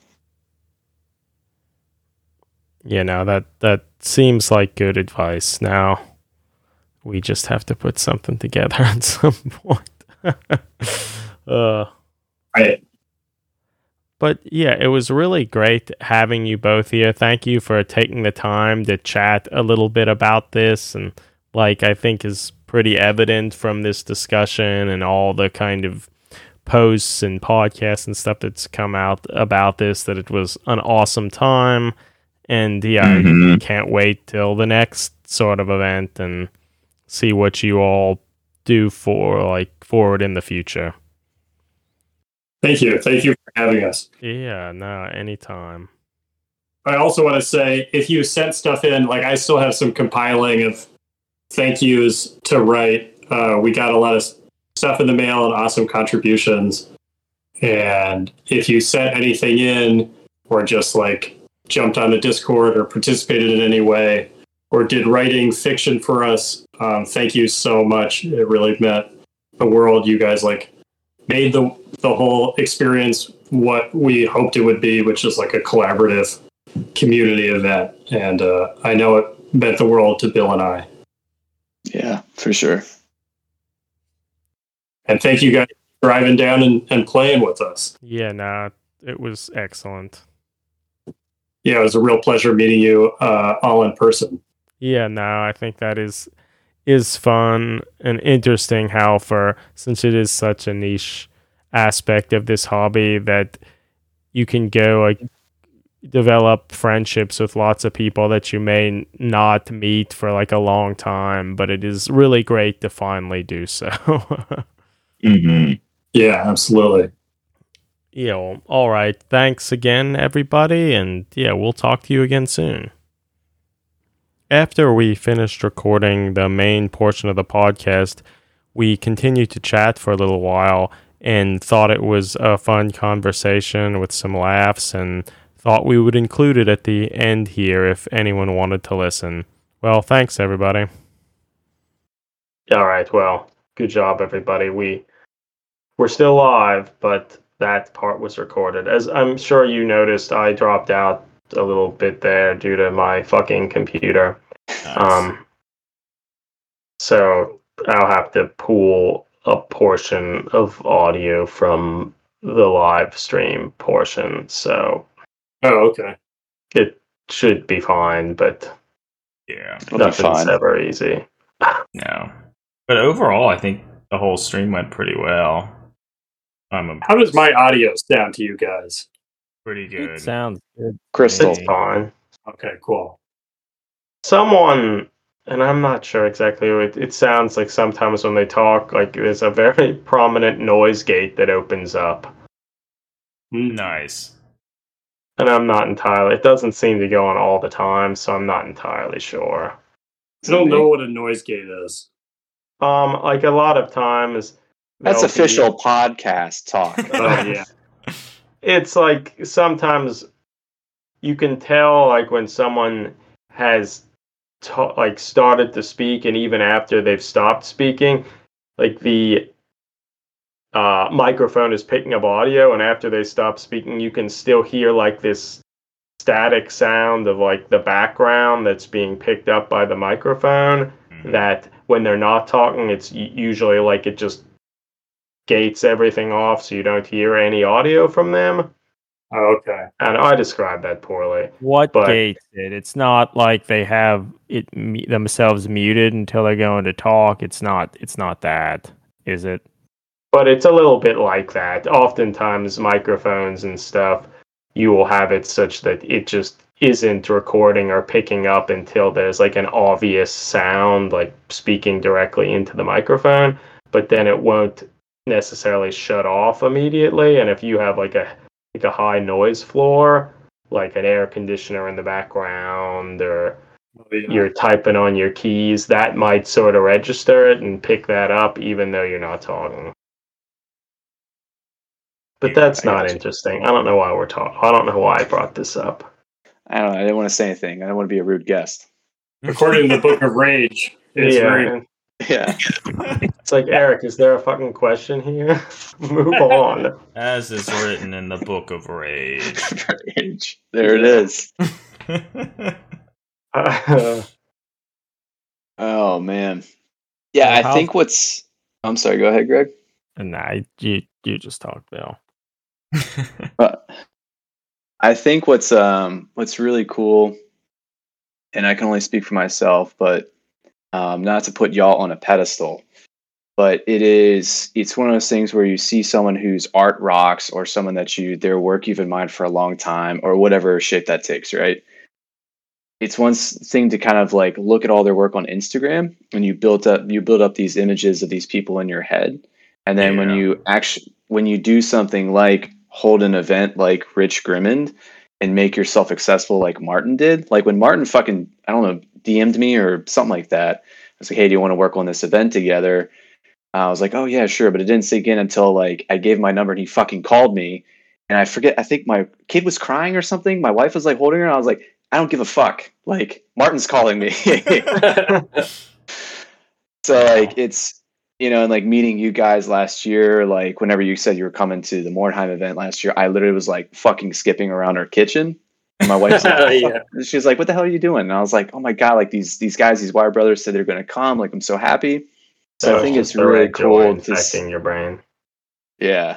Yeah, no, that that seems like good advice. Now we just have to put something together at some point. uh, right. But yeah, it was really great having you both here. Thank you for taking the time to chat a little bit about this. And like, I think is pretty evident from this discussion and all the kind of posts and podcasts and stuff that's come out about this, that it was an awesome time. And yeah, mm-hmm. I can't wait till the next sort of event and see what you all do for like forward in the future. Thank you. Thank you for having us. Yeah, no, anytime. I also want to say, if you sent stuff in, like I still have some compiling of thank yous to write. Uh, we got a lot of stuff in the mail and awesome contributions. And if you sent anything in or just like jumped on the Discord or participated in any way or did writing fiction for us, um, thank you so much. It really meant the world. You guys like made the the whole experience what we hoped it would be, which is like a collaborative community event. And uh, I know it meant the world to Bill and I. Yeah, for sure. And thank you guys for driving down and, and playing with us. Yeah, no, it was excellent. Yeah, it was a real pleasure meeting you uh, all in person. Yeah, no, I think that is is fun and interesting how for, since it is such a niche aspect of this hobby, that you can go like develop friendships with lots of people that you may not meet for like a long time, but it is really great to finally do so. mm-hmm. Yeah, absolutely. Yeah, well, all right. Thanks again, everybody, and yeah, we'll talk to you again soon. After we finished recording the main portion of the podcast, we continued to chat for a little while and thought it was a fun conversation with some laughs, and thought we would include it at the end here if anyone wanted to listen. Well, thanks, everybody. All right, well, good job, everybody. We, we're still live, but that part was recorded. As I'm sure you noticed, I dropped out a little bit there due to my fucking computer. Nice. Um, so I'll have to pull a portion of audio from the live stream portion. So, oh, okay, it should be fine, but yeah, nothing's ever easy. No, but overall, I think the whole stream went pretty well. I'm How does my audio sound to you guys? Pretty good. It sounds good. Crystal. It's fine. Okay, cool. Someone, and I'm not sure exactly who it, it sounds like sometimes when they talk, like there's a very prominent noise gate that opens up. Nice. And I'm not entirely, it doesn't seem to go on all the time, so I'm not entirely sure. I don't know what a noise gate is. Um, like a lot of times. That's official be, podcast talk. Oh, yeah. It's like sometimes you can tell, like when someone has ta- like started to speak, and even after they've stopped speaking, like the uh, microphone is picking up audio, and after they stop speaking, you can still hear like this static sound of like the background that's being picked up by the microphone. Mm-hmm. That when they're not talking, it's usually like it just gates everything off so you don't hear any audio from them. Oh, okay. And I described that poorly. What but, gates it? It's not like they have it themselves muted until they're going to talk. It's not it's not that, is it? But it's a little bit like that. Oftentimes microphones and stuff, you will have it such that it just isn't recording or picking up until there's like an obvious sound, like speaking directly into the microphone, but then it won't necessarily shut off immediately. And if you have like a like a high noise floor, like an air conditioner in the background, or Oh, yeah. you're typing on your keys, that might sort of register it and pick that up even though you're not talking. But that's I not gotcha. interesting. I don't know why we're talking. I don't know why I brought this up. I don't know. I didn't want to say anything. I don't want to be a rude guest. According to the Book of Rage, it's yeah, very and Yeah. it's like, Eric, is there a fucking question here? Move on. As is written in the Book of Rage. Rage. There it is. Uh, Oh man. Yeah, Well, I how- think what's. I'm sorry. Go ahead, Greg. Nah, you you just talk, Bill. But I think what's um what's really cool, and I can only speak for myself, but um, not to put y'all on a pedestal, but it is it's one of those things where you see someone whose art rocks, or someone that you their work you've admired for a long time, or whatever shape that takes, right? It's one s- thing to kind of like look at all their work on Instagram, and you build up you build up these images of these people in your head, and then when Yeah. you actually when you do something like hold an event like Rich Grimmond and make yourself accessible like Martin did, like when Martin fucking I don't know D M'd me or something like that. I was like, hey, do you want to work on this event together? Uh, I was like, oh yeah, sure, but it didn't sink in until like I gave him my number and he fucking called me, and I forget. I think my kid was crying or something. My wife was like holding her, and I was like, I don't give a fuck. Like Martin's calling me. So like it's you know, and like meeting you guys last year, like whenever you said you were coming to the Mordheim event last year, I literally was like fucking skipping around our kitchen. And my wife's like, Yeah. "What the fuck?" She was like, what the hell are you doing? And I was like, oh my God, like these these guys, these Wire brothers said they're gonna come. Like I'm so happy. So that I was think just it's the really red joy cool to infecting your brain. yeah.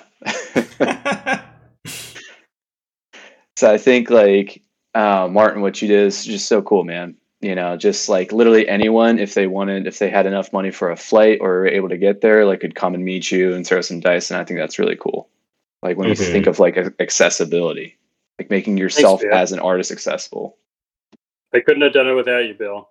So I think like uh, Martin, what you did is just so cool, man. You know, just like literally anyone, if they wanted, if they had enough money for a flight or were able to get there, like could come and meet you and throw some dice. And I think that's really cool. Like when Mhm. we think of like a- accessibility, like making yourself Bill. as an artist accessible. I couldn't have done it without you, Bill.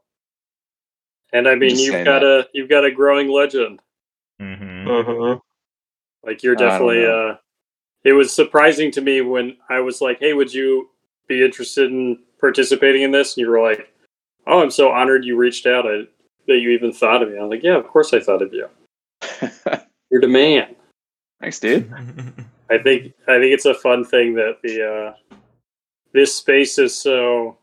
And I mean, just you've saying got that. a you've got a growing legend. hmm Mhm. Like you're I don't definitely. know. Uh, it was surprising to me when I was like, "Hey, would you be interested in participating in this?" And you were like, "Oh, I'm so honored you reached out. I, that you even thought of me." I'm like, "Yeah, of course I thought of you. You're the man." Thanks, dude. I think I think it's a fun thing that the uh, this space is so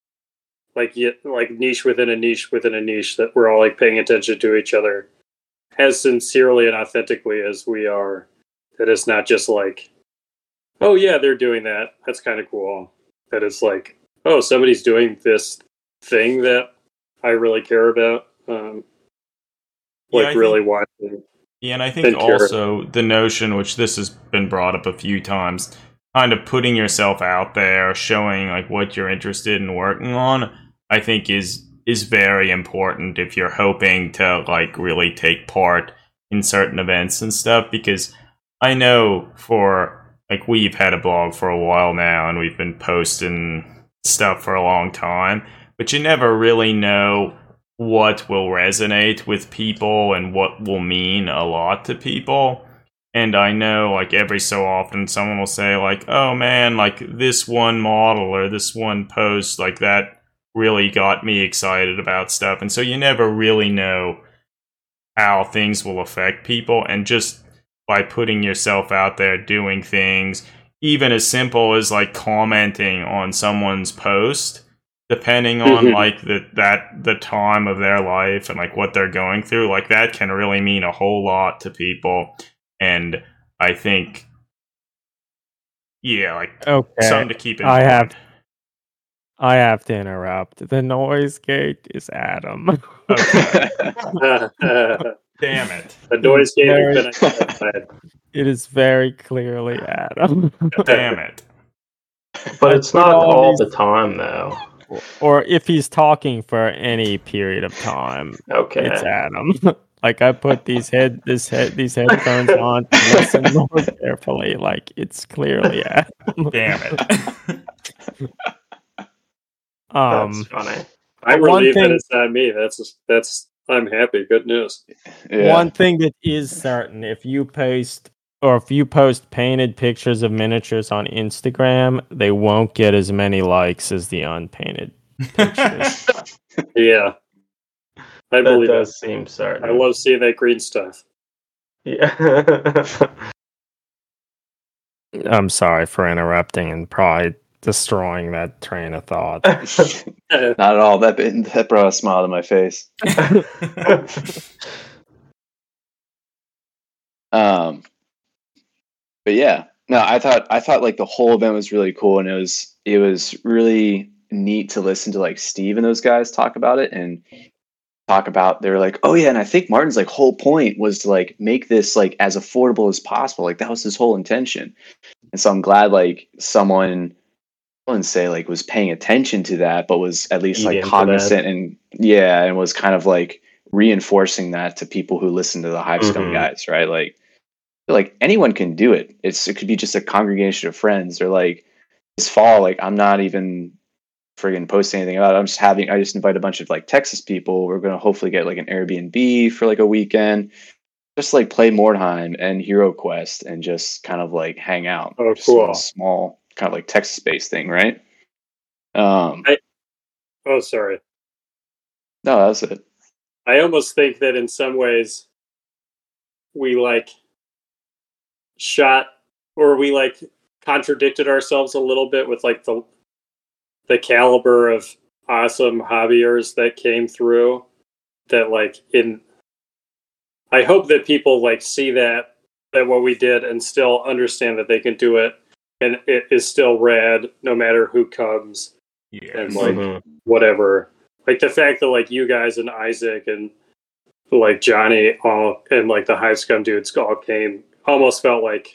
like yet like niche within a niche within a niche that we're all like paying attention to each other as sincerely and authentically as we are. That it's not just like, oh yeah, they're doing that. That's kind of cool. That it's like, oh, somebody's doing this thing that I really care about. Um, Yeah, like I really think- watching. Yeah, and I think Been curious. also the notion, which this has been brought up a few times, kind of putting yourself out there, showing like what you're interested in working on, I think is is very important if you're hoping to like really take part in certain events and stuff. Because I know for like we've had a blog for a while now, and we've been posting stuff for a long time, but you never really know what will resonate with people and what will mean a lot to people. And I know like every so often someone will say like, oh man, like this one model or this one post, like that really got me excited about stuff. And so you never really know how things will affect people. And just by putting yourself out there doing things, even as simple as like commenting on someone's post, depending on Mhm. like the that the time of their life and like what they're going through, like that can really mean a whole lot to people. And I think yeah, like Okay, something to keep in I mind. have I have to interrupt. The noise gate is Adam. Okay. the Damn it. noise gate Very- has been identified. It is very clearly Adam. Damn it. But I it's put not all all these- the time, though. Or if he's talking for any period of time, Okay. it's Adam. Like I put these head this head these headphones on to listen more carefully. Like it's clearly Adam. Damn it. Um That's funny. I'm One relieved that thing- it's not me. That's that's I'm happy. Good news. Yeah. One thing that is certain, if you post or if you post painted pictures of miniatures on Instagram, they won't get as many likes as the unpainted pictures. Yeah. I That believe does it. seem certain. I love seeing that green stuff. Yeah. I'm sorry for interrupting and probably destroying that train of thought. Not at all. That that brought a smile to my face. Um, but yeah, no, I thought I thought like the whole event was really cool, and it was it was really neat to listen to like Steve and those guys talk about it and talk about. They're like, oh yeah, and I think Martin's like whole point was to like make this like as affordable as possible. Like that was his whole intention, and so I'm glad like someone. I wouldn't say like was paying attention to that, but was at least Eat like into cognizant and yeah, and was kind of like reinforcing that to people who listen to the Hive Scum Mhm. guys, right? Like, like anyone can do it. It's it could be just a congregation of friends, or like this fall, like I'm not even friggin' posting anything about it. I'm just having I just invite a bunch of like Texas people. We're gonna hopefully get like an Airbnb for like a weekend, just like play Mordheim and Hero Quest and just kind of like hang out. Oh, Just in a cool. small kind of like Texas based thing, right? Um, I- Oh, sorry. no, that was it. I almost think that in some ways we like shot or we like contradicted ourselves a little bit with like the the caliber of awesome hobbyers that came through that like in I hope that people like see that that what we did and still understand that they can do it and it is still rad no matter who comes and like Mhm. whatever. Like the fact that like you guys and Isaac and like Johnny all and like the Hive Scum dudes all came almost felt like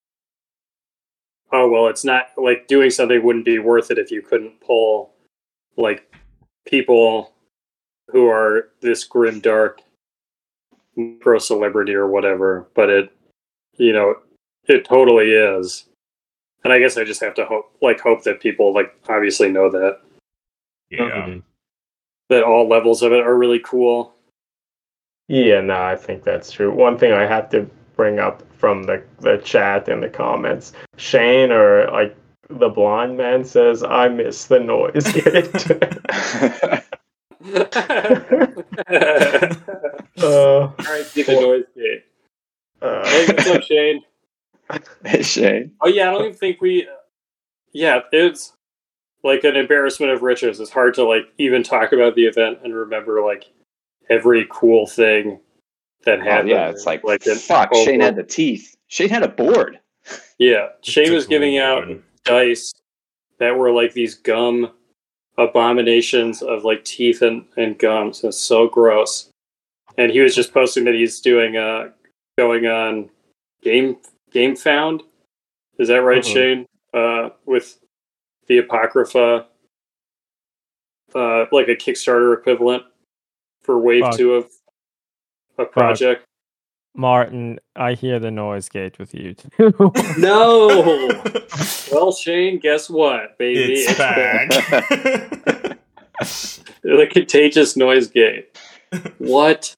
oh well it's not like doing something wouldn't be worth it if you couldn't pull like people who are this grim dark pro celebrity or whatever, but it you know it totally is. And I guess I just have to hope like hope that people like obviously know that Yeah. Mhm. that all levels of it are really cool. Yeah, no, I think that's true. One thing I have to bring up from the, the chat in the comments, Shane or like the blind man says, I miss the noise gate. uh, All right, keep the noise gate. uh, Hey, what's up, Shane? Hey, Shane. Oh yeah, I don't even think we. Yeah, it's like an embarrassment of riches. It's hard to like even talk about the event and remember like every cool thing that Oh, happened. yeah, it's like, like an fuck, over- Shane had the teeth. Shane had a board. Yeah, Shane It's was giving cool, out dude. dice that were like these gum abominations of like teeth and, and gums. It's so gross. And he was just posting that he's doing uh going on game game found. Is that right, Mhm. Shane? Uh with the Apocrypha uh like a Kickstarter equivalent for wave Fuck. two of a project. Martin, I hear the noise gate with you too. No. Well, Shane, guess what, baby? It's back. The contagious noise gate. What?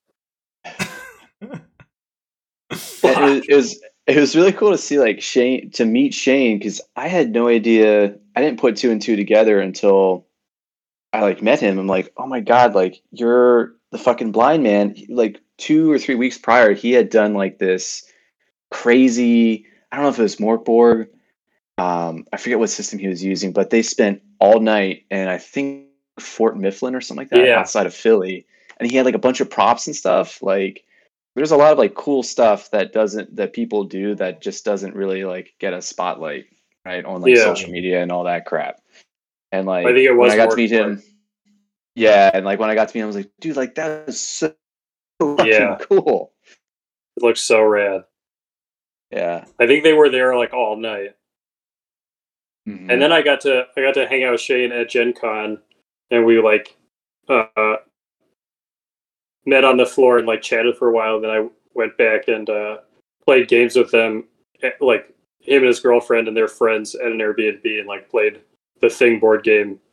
It was, it was it was really cool to see like Shane to meet Shane because I had no idea. I didn't put two and two together until I like met him. I'm like, oh my god, like you're the fucking blind man. Like two or three weeks prior, he had done like this crazy. I don't know if it was Morkborg. Um, I forget what system he was using, but they spent all night and I think Fort Mifflin or something like that Yeah. outside of Philly, and he had like a bunch of props and stuff. Like, there's a lot of like cool stuff that doesn't that people do that just doesn't really like get a spotlight, right, on like Yeah. social media and all that crap. And like I think it when was I got to meet Morkborg. him, yeah, and like when I got to meet him, I was like, dude, like that was so fucking Yeah. cool. It looks so rad. Yeah. I think they were there like all night. Mhm. And then I got to I got to hang out with Shane at Gen Con and we like uh met on the floor and like chatted for a while, then I went back and uh played games with them, like him and his girlfriend and their friends at an Airbnb and like played the Thing board game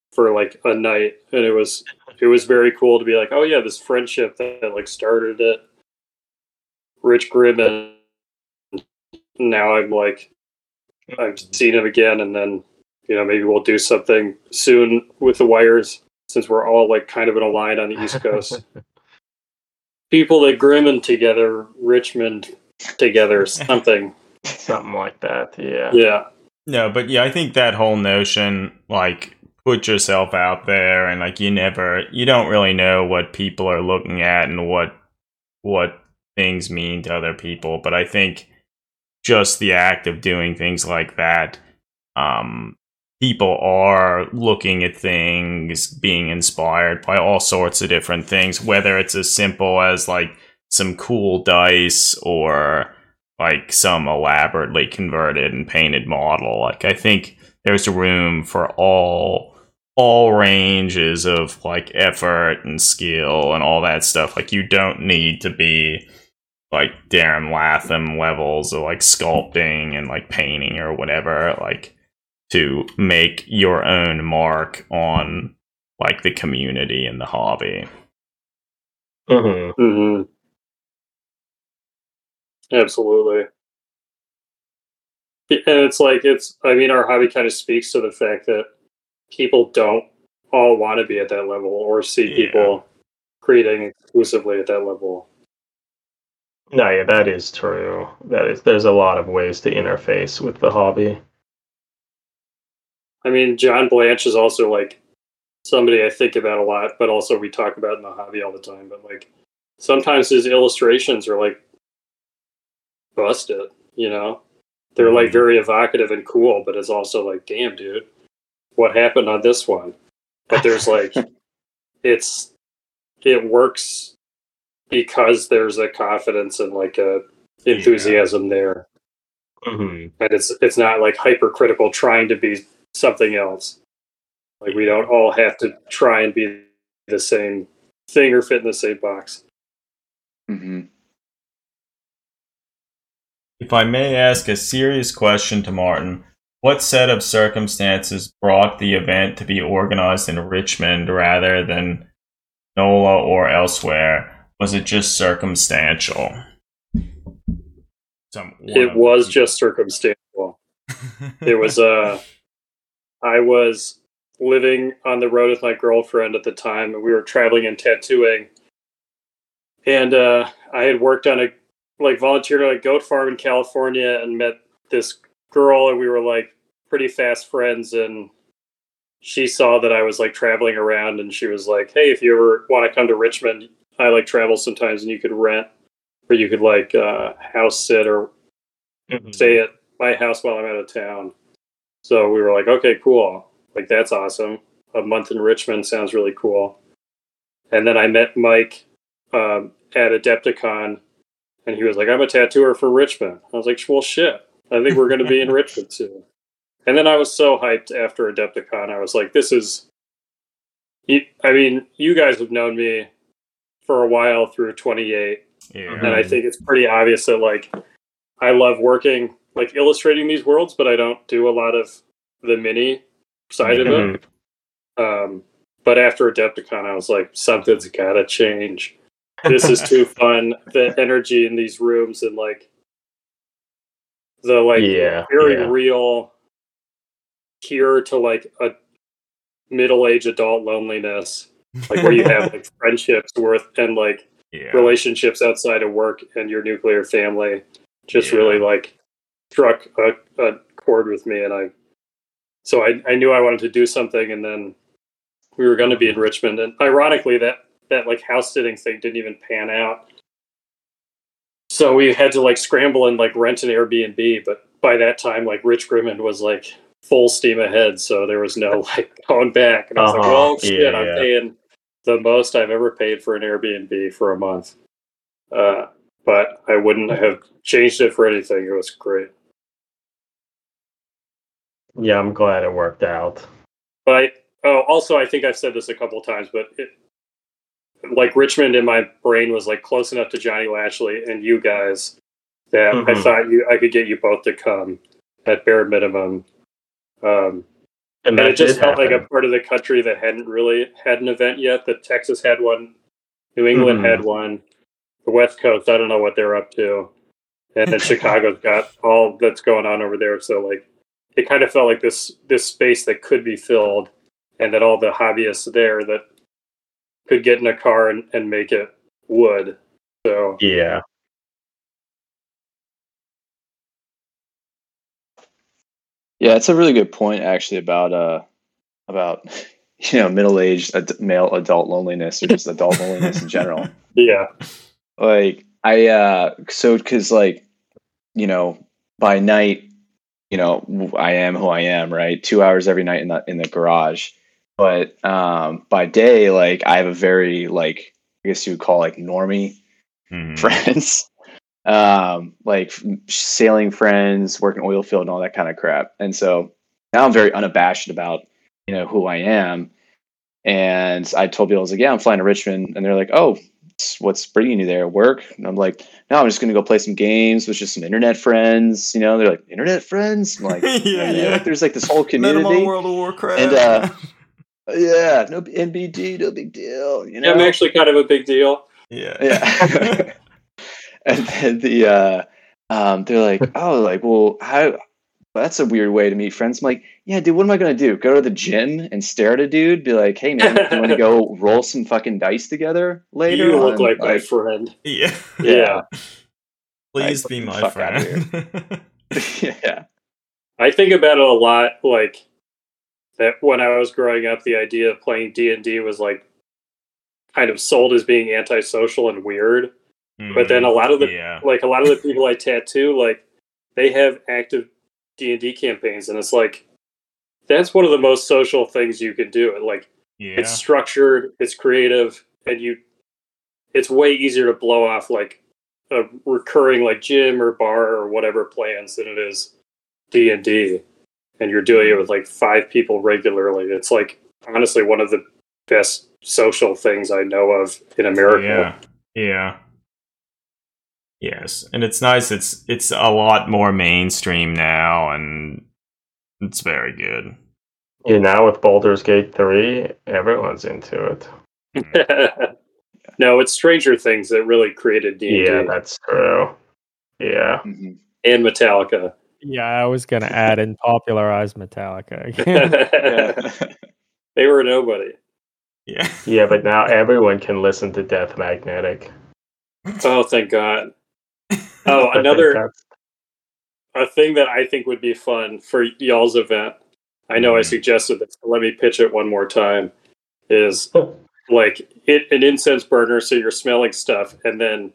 for like a night, and it was it was very cool to be like, oh yeah, this friendship that, that like started at Rich Grimmon. Now I'm like, I've seen him again, and then you know maybe we'll do something soon with the Wires since we're all like kind of in a line on the East Coast. People that Grimmon together, Richmond together, something, something like that. Yeah, yeah. No, but yeah, I think that whole notion, like, put yourself out there, and like you never, you don't really know what people are looking at and what what things mean to other people. But I think just the act of doing things like that, um, people are looking at things, being inspired by all sorts of different things, whether it's as simple as like some cool dice or like some elaborately converted and painted model. Like, I think there's room for all all ranges of like effort and skill and all that stuff. Like, you don't need to be like Darren Latham levels of like sculpting and like painting or whatever, like to make your own mark on like the community and the hobby. Mm-hmm. Mm-hmm. Absolutely. And it's like, it's, I mean, our hobby kind of speaks to the fact that people don't all want to be at that level or see Yeah. people creating exclusively at that level. No, yeah, that is true. That is, there's a lot of ways to interface with the hobby. I mean, John Blanche is also like somebody I think about a lot, but also we talk about in the hobby all the time. But like sometimes his illustrations are like busted, you know? They're like very evocative and cool, but it's also like, damn, dude, what happened on this one? But there's like, it's, it works because there's a confidence and like a enthusiasm yeah. there. Mm-hmm. And it's, it's not like hypercritical trying to be something else. Like, we don't all have to try and be the same thing or fit in the same box. Mm-hmm. If I may ask a serious question to Martin, what set of circumstances brought the event to be organized in Richmond rather than NOLA or elsewhere? Was it just circumstantial? Some, it was just circumstantial. It was, uh, I was living on the road with my girlfriend at the time, and we were traveling and tattooing. And uh, I had worked on a, like, volunteered at a goat farm in California and met this girl, and we were, like, pretty fast friends. And she saw that I was, like, traveling around, and she was like, hey, if you ever want to come to Richmond, I, like, travel sometimes, and you could rent, or you could, like, uh, house sit or mm-hmm. stay at my house while I'm out of town. So we were like, okay, cool. Like, that's awesome. A month in Richmond sounds really cool. And then I met Mike um, at Adepticon, and he was like, I'm a tattooer for Richmond. I was like, well, shit. I think we're going to be in Richmond soon. And then I was so hyped after Adepticon. I was like, this is... I mean, you guys have known me for a while through twenty-eight. Yeah. And I think it's pretty obvious that, like, I love working, like, illustrating these worlds, but I don't do a lot of the mini side mm-hmm. of it. Um, but after Adepticon, I was like, something's got to change. This is too fun. The energy in these rooms and, like, the, like, yeah, very yeah. real cure to, like, a middle-aged adult loneliness. Like, where you have, like, friendships worth and, like, yeah. relationships outside of work and your nuclear family just yeah. really, like, struck a, a chord with me. And I, so I, I knew I wanted to do something, and then we were going to be in Richmond. And ironically, that, that, like, house sitting thing didn't even pan out. So we had to, like, scramble and, like, rent an Airbnb. But by that time, like, Rich Grimmon was, like, full steam ahead. So there was no, like, going back. And I was uh-huh. like, oh, shit, yeah, I'm yeah. paying the most I've ever paid for an Airbnb for a month. Uh, but I wouldn't have changed it for anything. It was great. Yeah, I'm glad it worked out. But I, oh, also, I think I've said this a couple of times, but it, like, Richmond in my brain was, like, close enough to Johnny Lashley and you guys that mm-hmm. I thought you I could get you both to come at bare minimum. Um, And, and it just felt happen. like a part of the country that hadn't really had an event yet. That Texas had one, New England mm-hmm. had one, the West Coast, I don't know what they're up to. And then Chicago's got all that's going on over there. So like it kind of felt like this this space that could be filled, and that all the hobbyists there that could get in a car and, and make it would. So yeah. Yeah, it's a really good point actually about uh about you know middle-aged ad- male adult loneliness, or just adult loneliness in general. Yeah. Like I uh so cuz like you know by night you know I am who I am, right? two hours every night in the in the garage. But um by day, like I have a very like I guess you would call like normie mm-hmm. friends. Um, like sailing friends, working oil field and all that kind of crap. And so now I'm very unabashed about, you know, who I am. And I told people, I was like, yeah, I'm flying to Richmond. And they're like, oh, what's bringing you there? Work? And I'm like, no, I'm just going to go play some games with just some internet friends. You know, they're like, internet friends? I'm like, yeah, yeah, yeah. Like, there's like this whole community. Met them on World of Warcraft. And, uh, yeah, no N B D, no big deal. You know? Yeah, I'm actually kind of a big deal. Yeah. Yeah. And then the uh, um, they're like, oh, like, well, how? Well, that's a weird way to meet friends. I'm like, yeah, dude, what am I gonna do? Go to the gym and stare at a dude? Be like, hey, man, do you want to go roll some fucking dice together later? You look like, like my friend. Yeah, yeah. Please be my friend. Yeah, I think about it a lot. Like that when I was growing up, the idea of playing D and D was like kind of sold as being antisocial and weird. But then a lot of the yeah. like a lot of the people I tattoo, like they have active D and D campaigns, and it's like that's one of the most social things you can do. Like yeah. it's structured, it's creative, and you it's way easier to blow off like a recurring like gym or bar or whatever plans than it is D and D. And you're doing it with like five people regularly. It's like honestly one of the best social things I know of in America. Yeah. Yeah. Yes, and it's nice. It's it's a lot more mainstream now, and it's very good. Yeah, now with Baldur's Gate three, everyone's into it. No, it's Stranger Things that really created D and D. Yeah, that's true. Yeah. Mm-hmm. And Metallica. Yeah, I was going to add and popularize Metallica again. They were nobody. Yeah. Yeah, but now everyone can listen to Death Magnetic. Oh, thank God. Oh, another a thing that I think would be fun for y'all's event. I know mm. I suggested this, but let me pitch it one more time. Is like it an incense burner, so you're smelling stuff, and then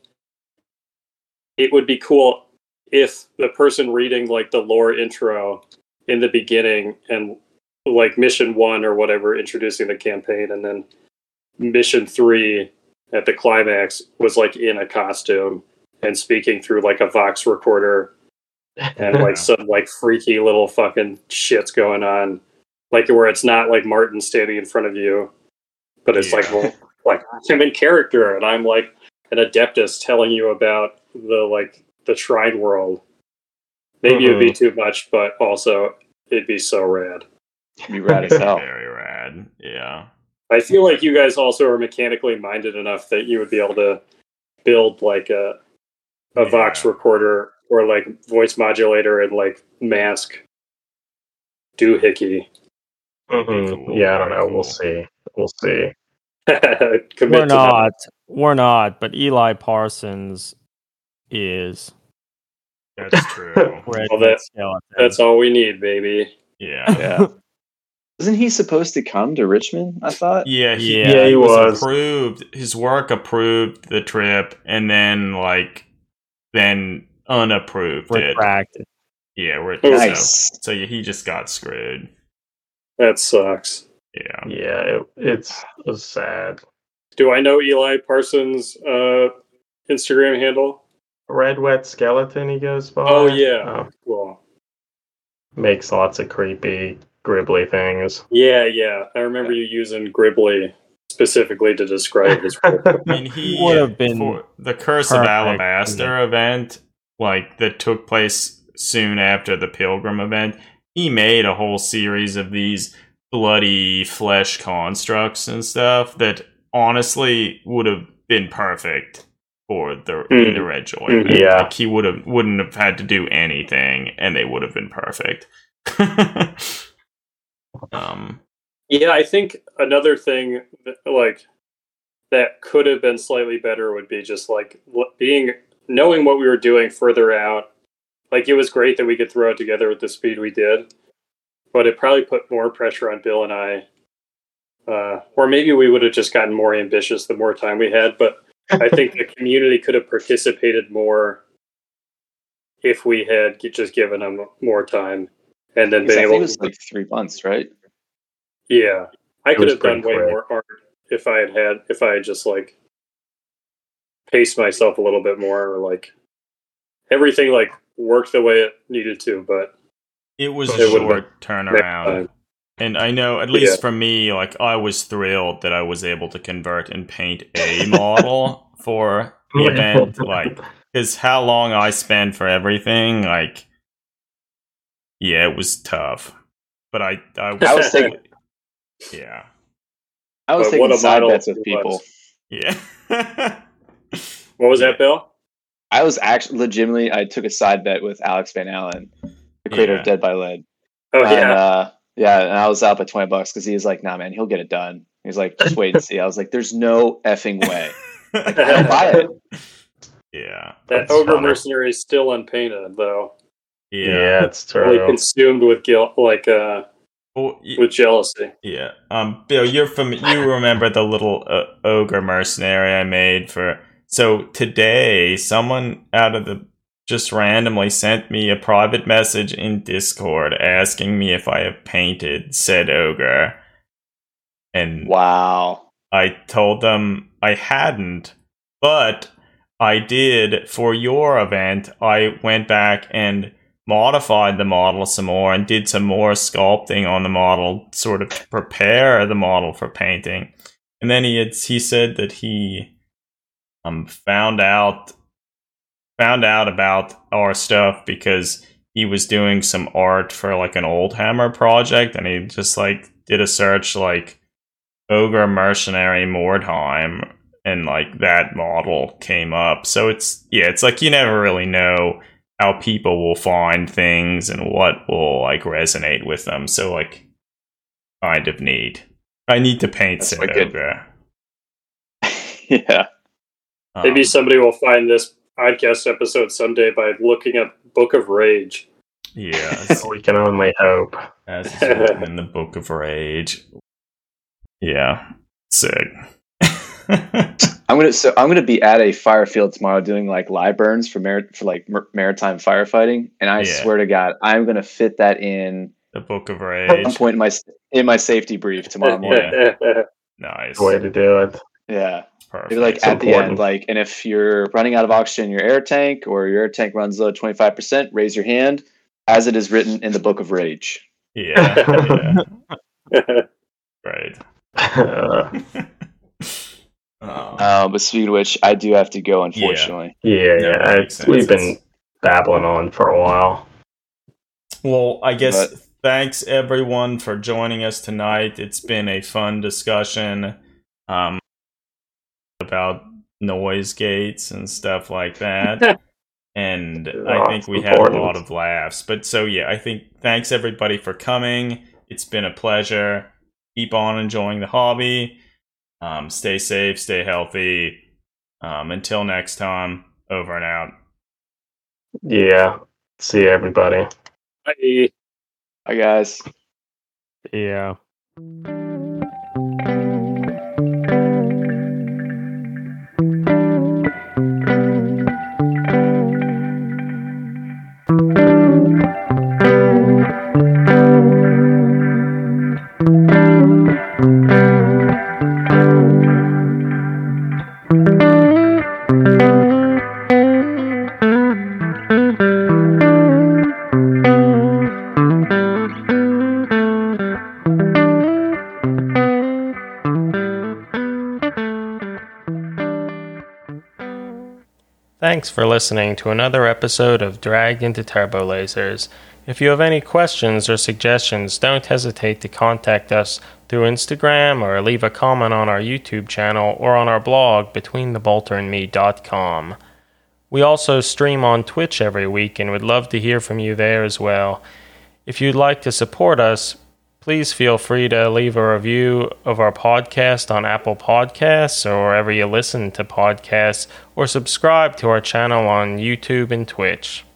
it would be cool if the person reading like the lore intro in the beginning and like mission one or whatever, introducing the campaign, and then mission three at the climax was like in a costume and speaking through like a Vox recorder, and like some like freaky little fucking shit's going on, like where it's not like Martin standing in front of you, but it's yeah. like well, like I'm in character and I'm like an adeptus telling you about the like the shrine world. Maybe mm-hmm. it'd be too much, but also it'd be so rad. It'd be rad as hell. Very rad. Yeah. I feel like you guys also are mechanically minded enough that you would be able to build like a a yeah. Vox recorder or like voice modulator and like mask doohickey. Mm-hmm. Cool. Yeah, I don't know. We'll see. We'll see. We're not. That. We're not. But Eli Parsons is. That's true. Well, that, that's all we need, baby. Yeah. Yeah. Wasn't he supposed to come to Richmond, I thought? Yeah, he, yeah, yeah, he was, was approved. His work approved the trip, and then like then unapproved Retracted. it. Yeah, re- nice. So, so yeah, he just got screwed. That sucks. Yeah, yeah, it, it's it was sad. Do I know Eli Parsons' uh, Instagram handle? Red Wet Skeleton, he goes by. Oh yeah, oh. Cool. Makes lots of creepy, gribbly things. Yeah, yeah. I remember you using gribbly specifically to describe his. I mean, he would have been for the Curse of Alabaster event, like that took place soon after the Pilgrim event. he made a whole series of these bloody flesh constructs and stuff that honestly would have been perfect for the mm. the red joint. Mm, yeah, like he would have wouldn't have had to do anything, and they would have been perfect. um, yeah, I think another thing that, like that could have been slightly better would be just like being knowing what we were doing further out. Like it was great that we could throw it together at the speed we did, but it probably put more pressure on Bill and I. Uh, or maybe we would have just gotten more ambitious the more time we had. But I think the community could have participated more if we had just given them more time and then been I able. think it was like three months, right? Yeah, I It could was have done way pretty quick. more art if I had had if I had just like paced myself a little bit more, or like everything like worked the way it needed to. But it was It a would've short time. turnaround. And I know, at least Yeah. for me, like I was thrilled that I was able to convert and paint a model for the event. Like, because how long I spent for everything, like, yeah, it was tough. But I, I was, I was thinking, yeah, I was But taking what a side model bets with it people. was. yeah. What was Yeah. that, Bill? I was actually legitimately, I took a side bet with Alex Van Allen, the creator Yeah. of Dead by Lead. Oh and, yeah, uh, yeah, and I was out by twenty bucks because he was like, nah, man, he'll get it done. He's like, just wait and see. I was like, there's no effing way. I don't buy it. Yeah, that That's ogre funny. mercenary is still unpainted though. yeah. Yeah, it's Really true. consumed with guilt, like uh, Well, y- with jealousy. yeah. Um, Bill, you're from you remember the little uh, ogre mercenary I made for. So today, someone out of the just randomly sent me a private message in Discord asking me if I have painted said ogre, and Wow. I told them I hadn't, but I did for your event. I went back and modified the model some more and did some more sculpting on the model, sort of to prepare the model for painting. And then he had, he said that he um found out found out about our stuff because he was doing some art for like an Old Hammer project, and he just like did a search like Ogre Mercenary Mordheim, and like that model came up. So it's yeah, it's like you never really know how people will find things and what will like resonate with them. So like kind of neat. I need to paint That's said wicked. ogre. Yeah. Um, Maybe somebody will find this podcast episode someday by looking up Book of Rage. yeah, We can only hope. as is written in the Book of Rage. Yeah, sick. I'm gonna so I'm gonna be at a fire field tomorrow doing like live burns for mar- for like mar- maritime firefighting, and I Yeah. swear to God, I'm gonna fit that in The Book of at Rage. one point in my in my safety brief tomorrow morning. Yeah. Nice. The way to do it. Yeah, Perfect. maybe like It's at the important. end, like, and if you're running out of oxygen in your air tank or your air tank runs low twenty-five percent, raise your hand, as it is written in the Book of Rage. Yeah, yeah. Right. Uh, Um, Um, but speaking of which, I do have to go, unfortunately. yeah, No, yeah. that makes It's, we've sense. been babbling on for a while. well, I guess But- thanks everyone for joining us tonight. It's been a fun discussion um, about noise gates and stuff like that. And I Oh, think it's we had a important. lot of laughs. But so, yeah, I think thanks everybody for coming. It's been a pleasure. Keep on enjoying the hobby. Um, stay safe, stay healthy. Um, until next time, over and out. Yeah. See everybody. Bye. Bye, guys. Yeah. Thanks for listening to another episode of Dragged into Turbo Lasers. If you have any questions or suggestions, don't hesitate to contact us through Instagram or leave a comment on our YouTube channel or on our blog between the bolter and me dot com. We also stream on Twitch every week and would love to hear from you there as well. If you'd like to support us, please feel free to leave a review of our podcast on Apple Podcasts or wherever you listen to podcasts, or subscribe to our channel on YouTube and Twitch.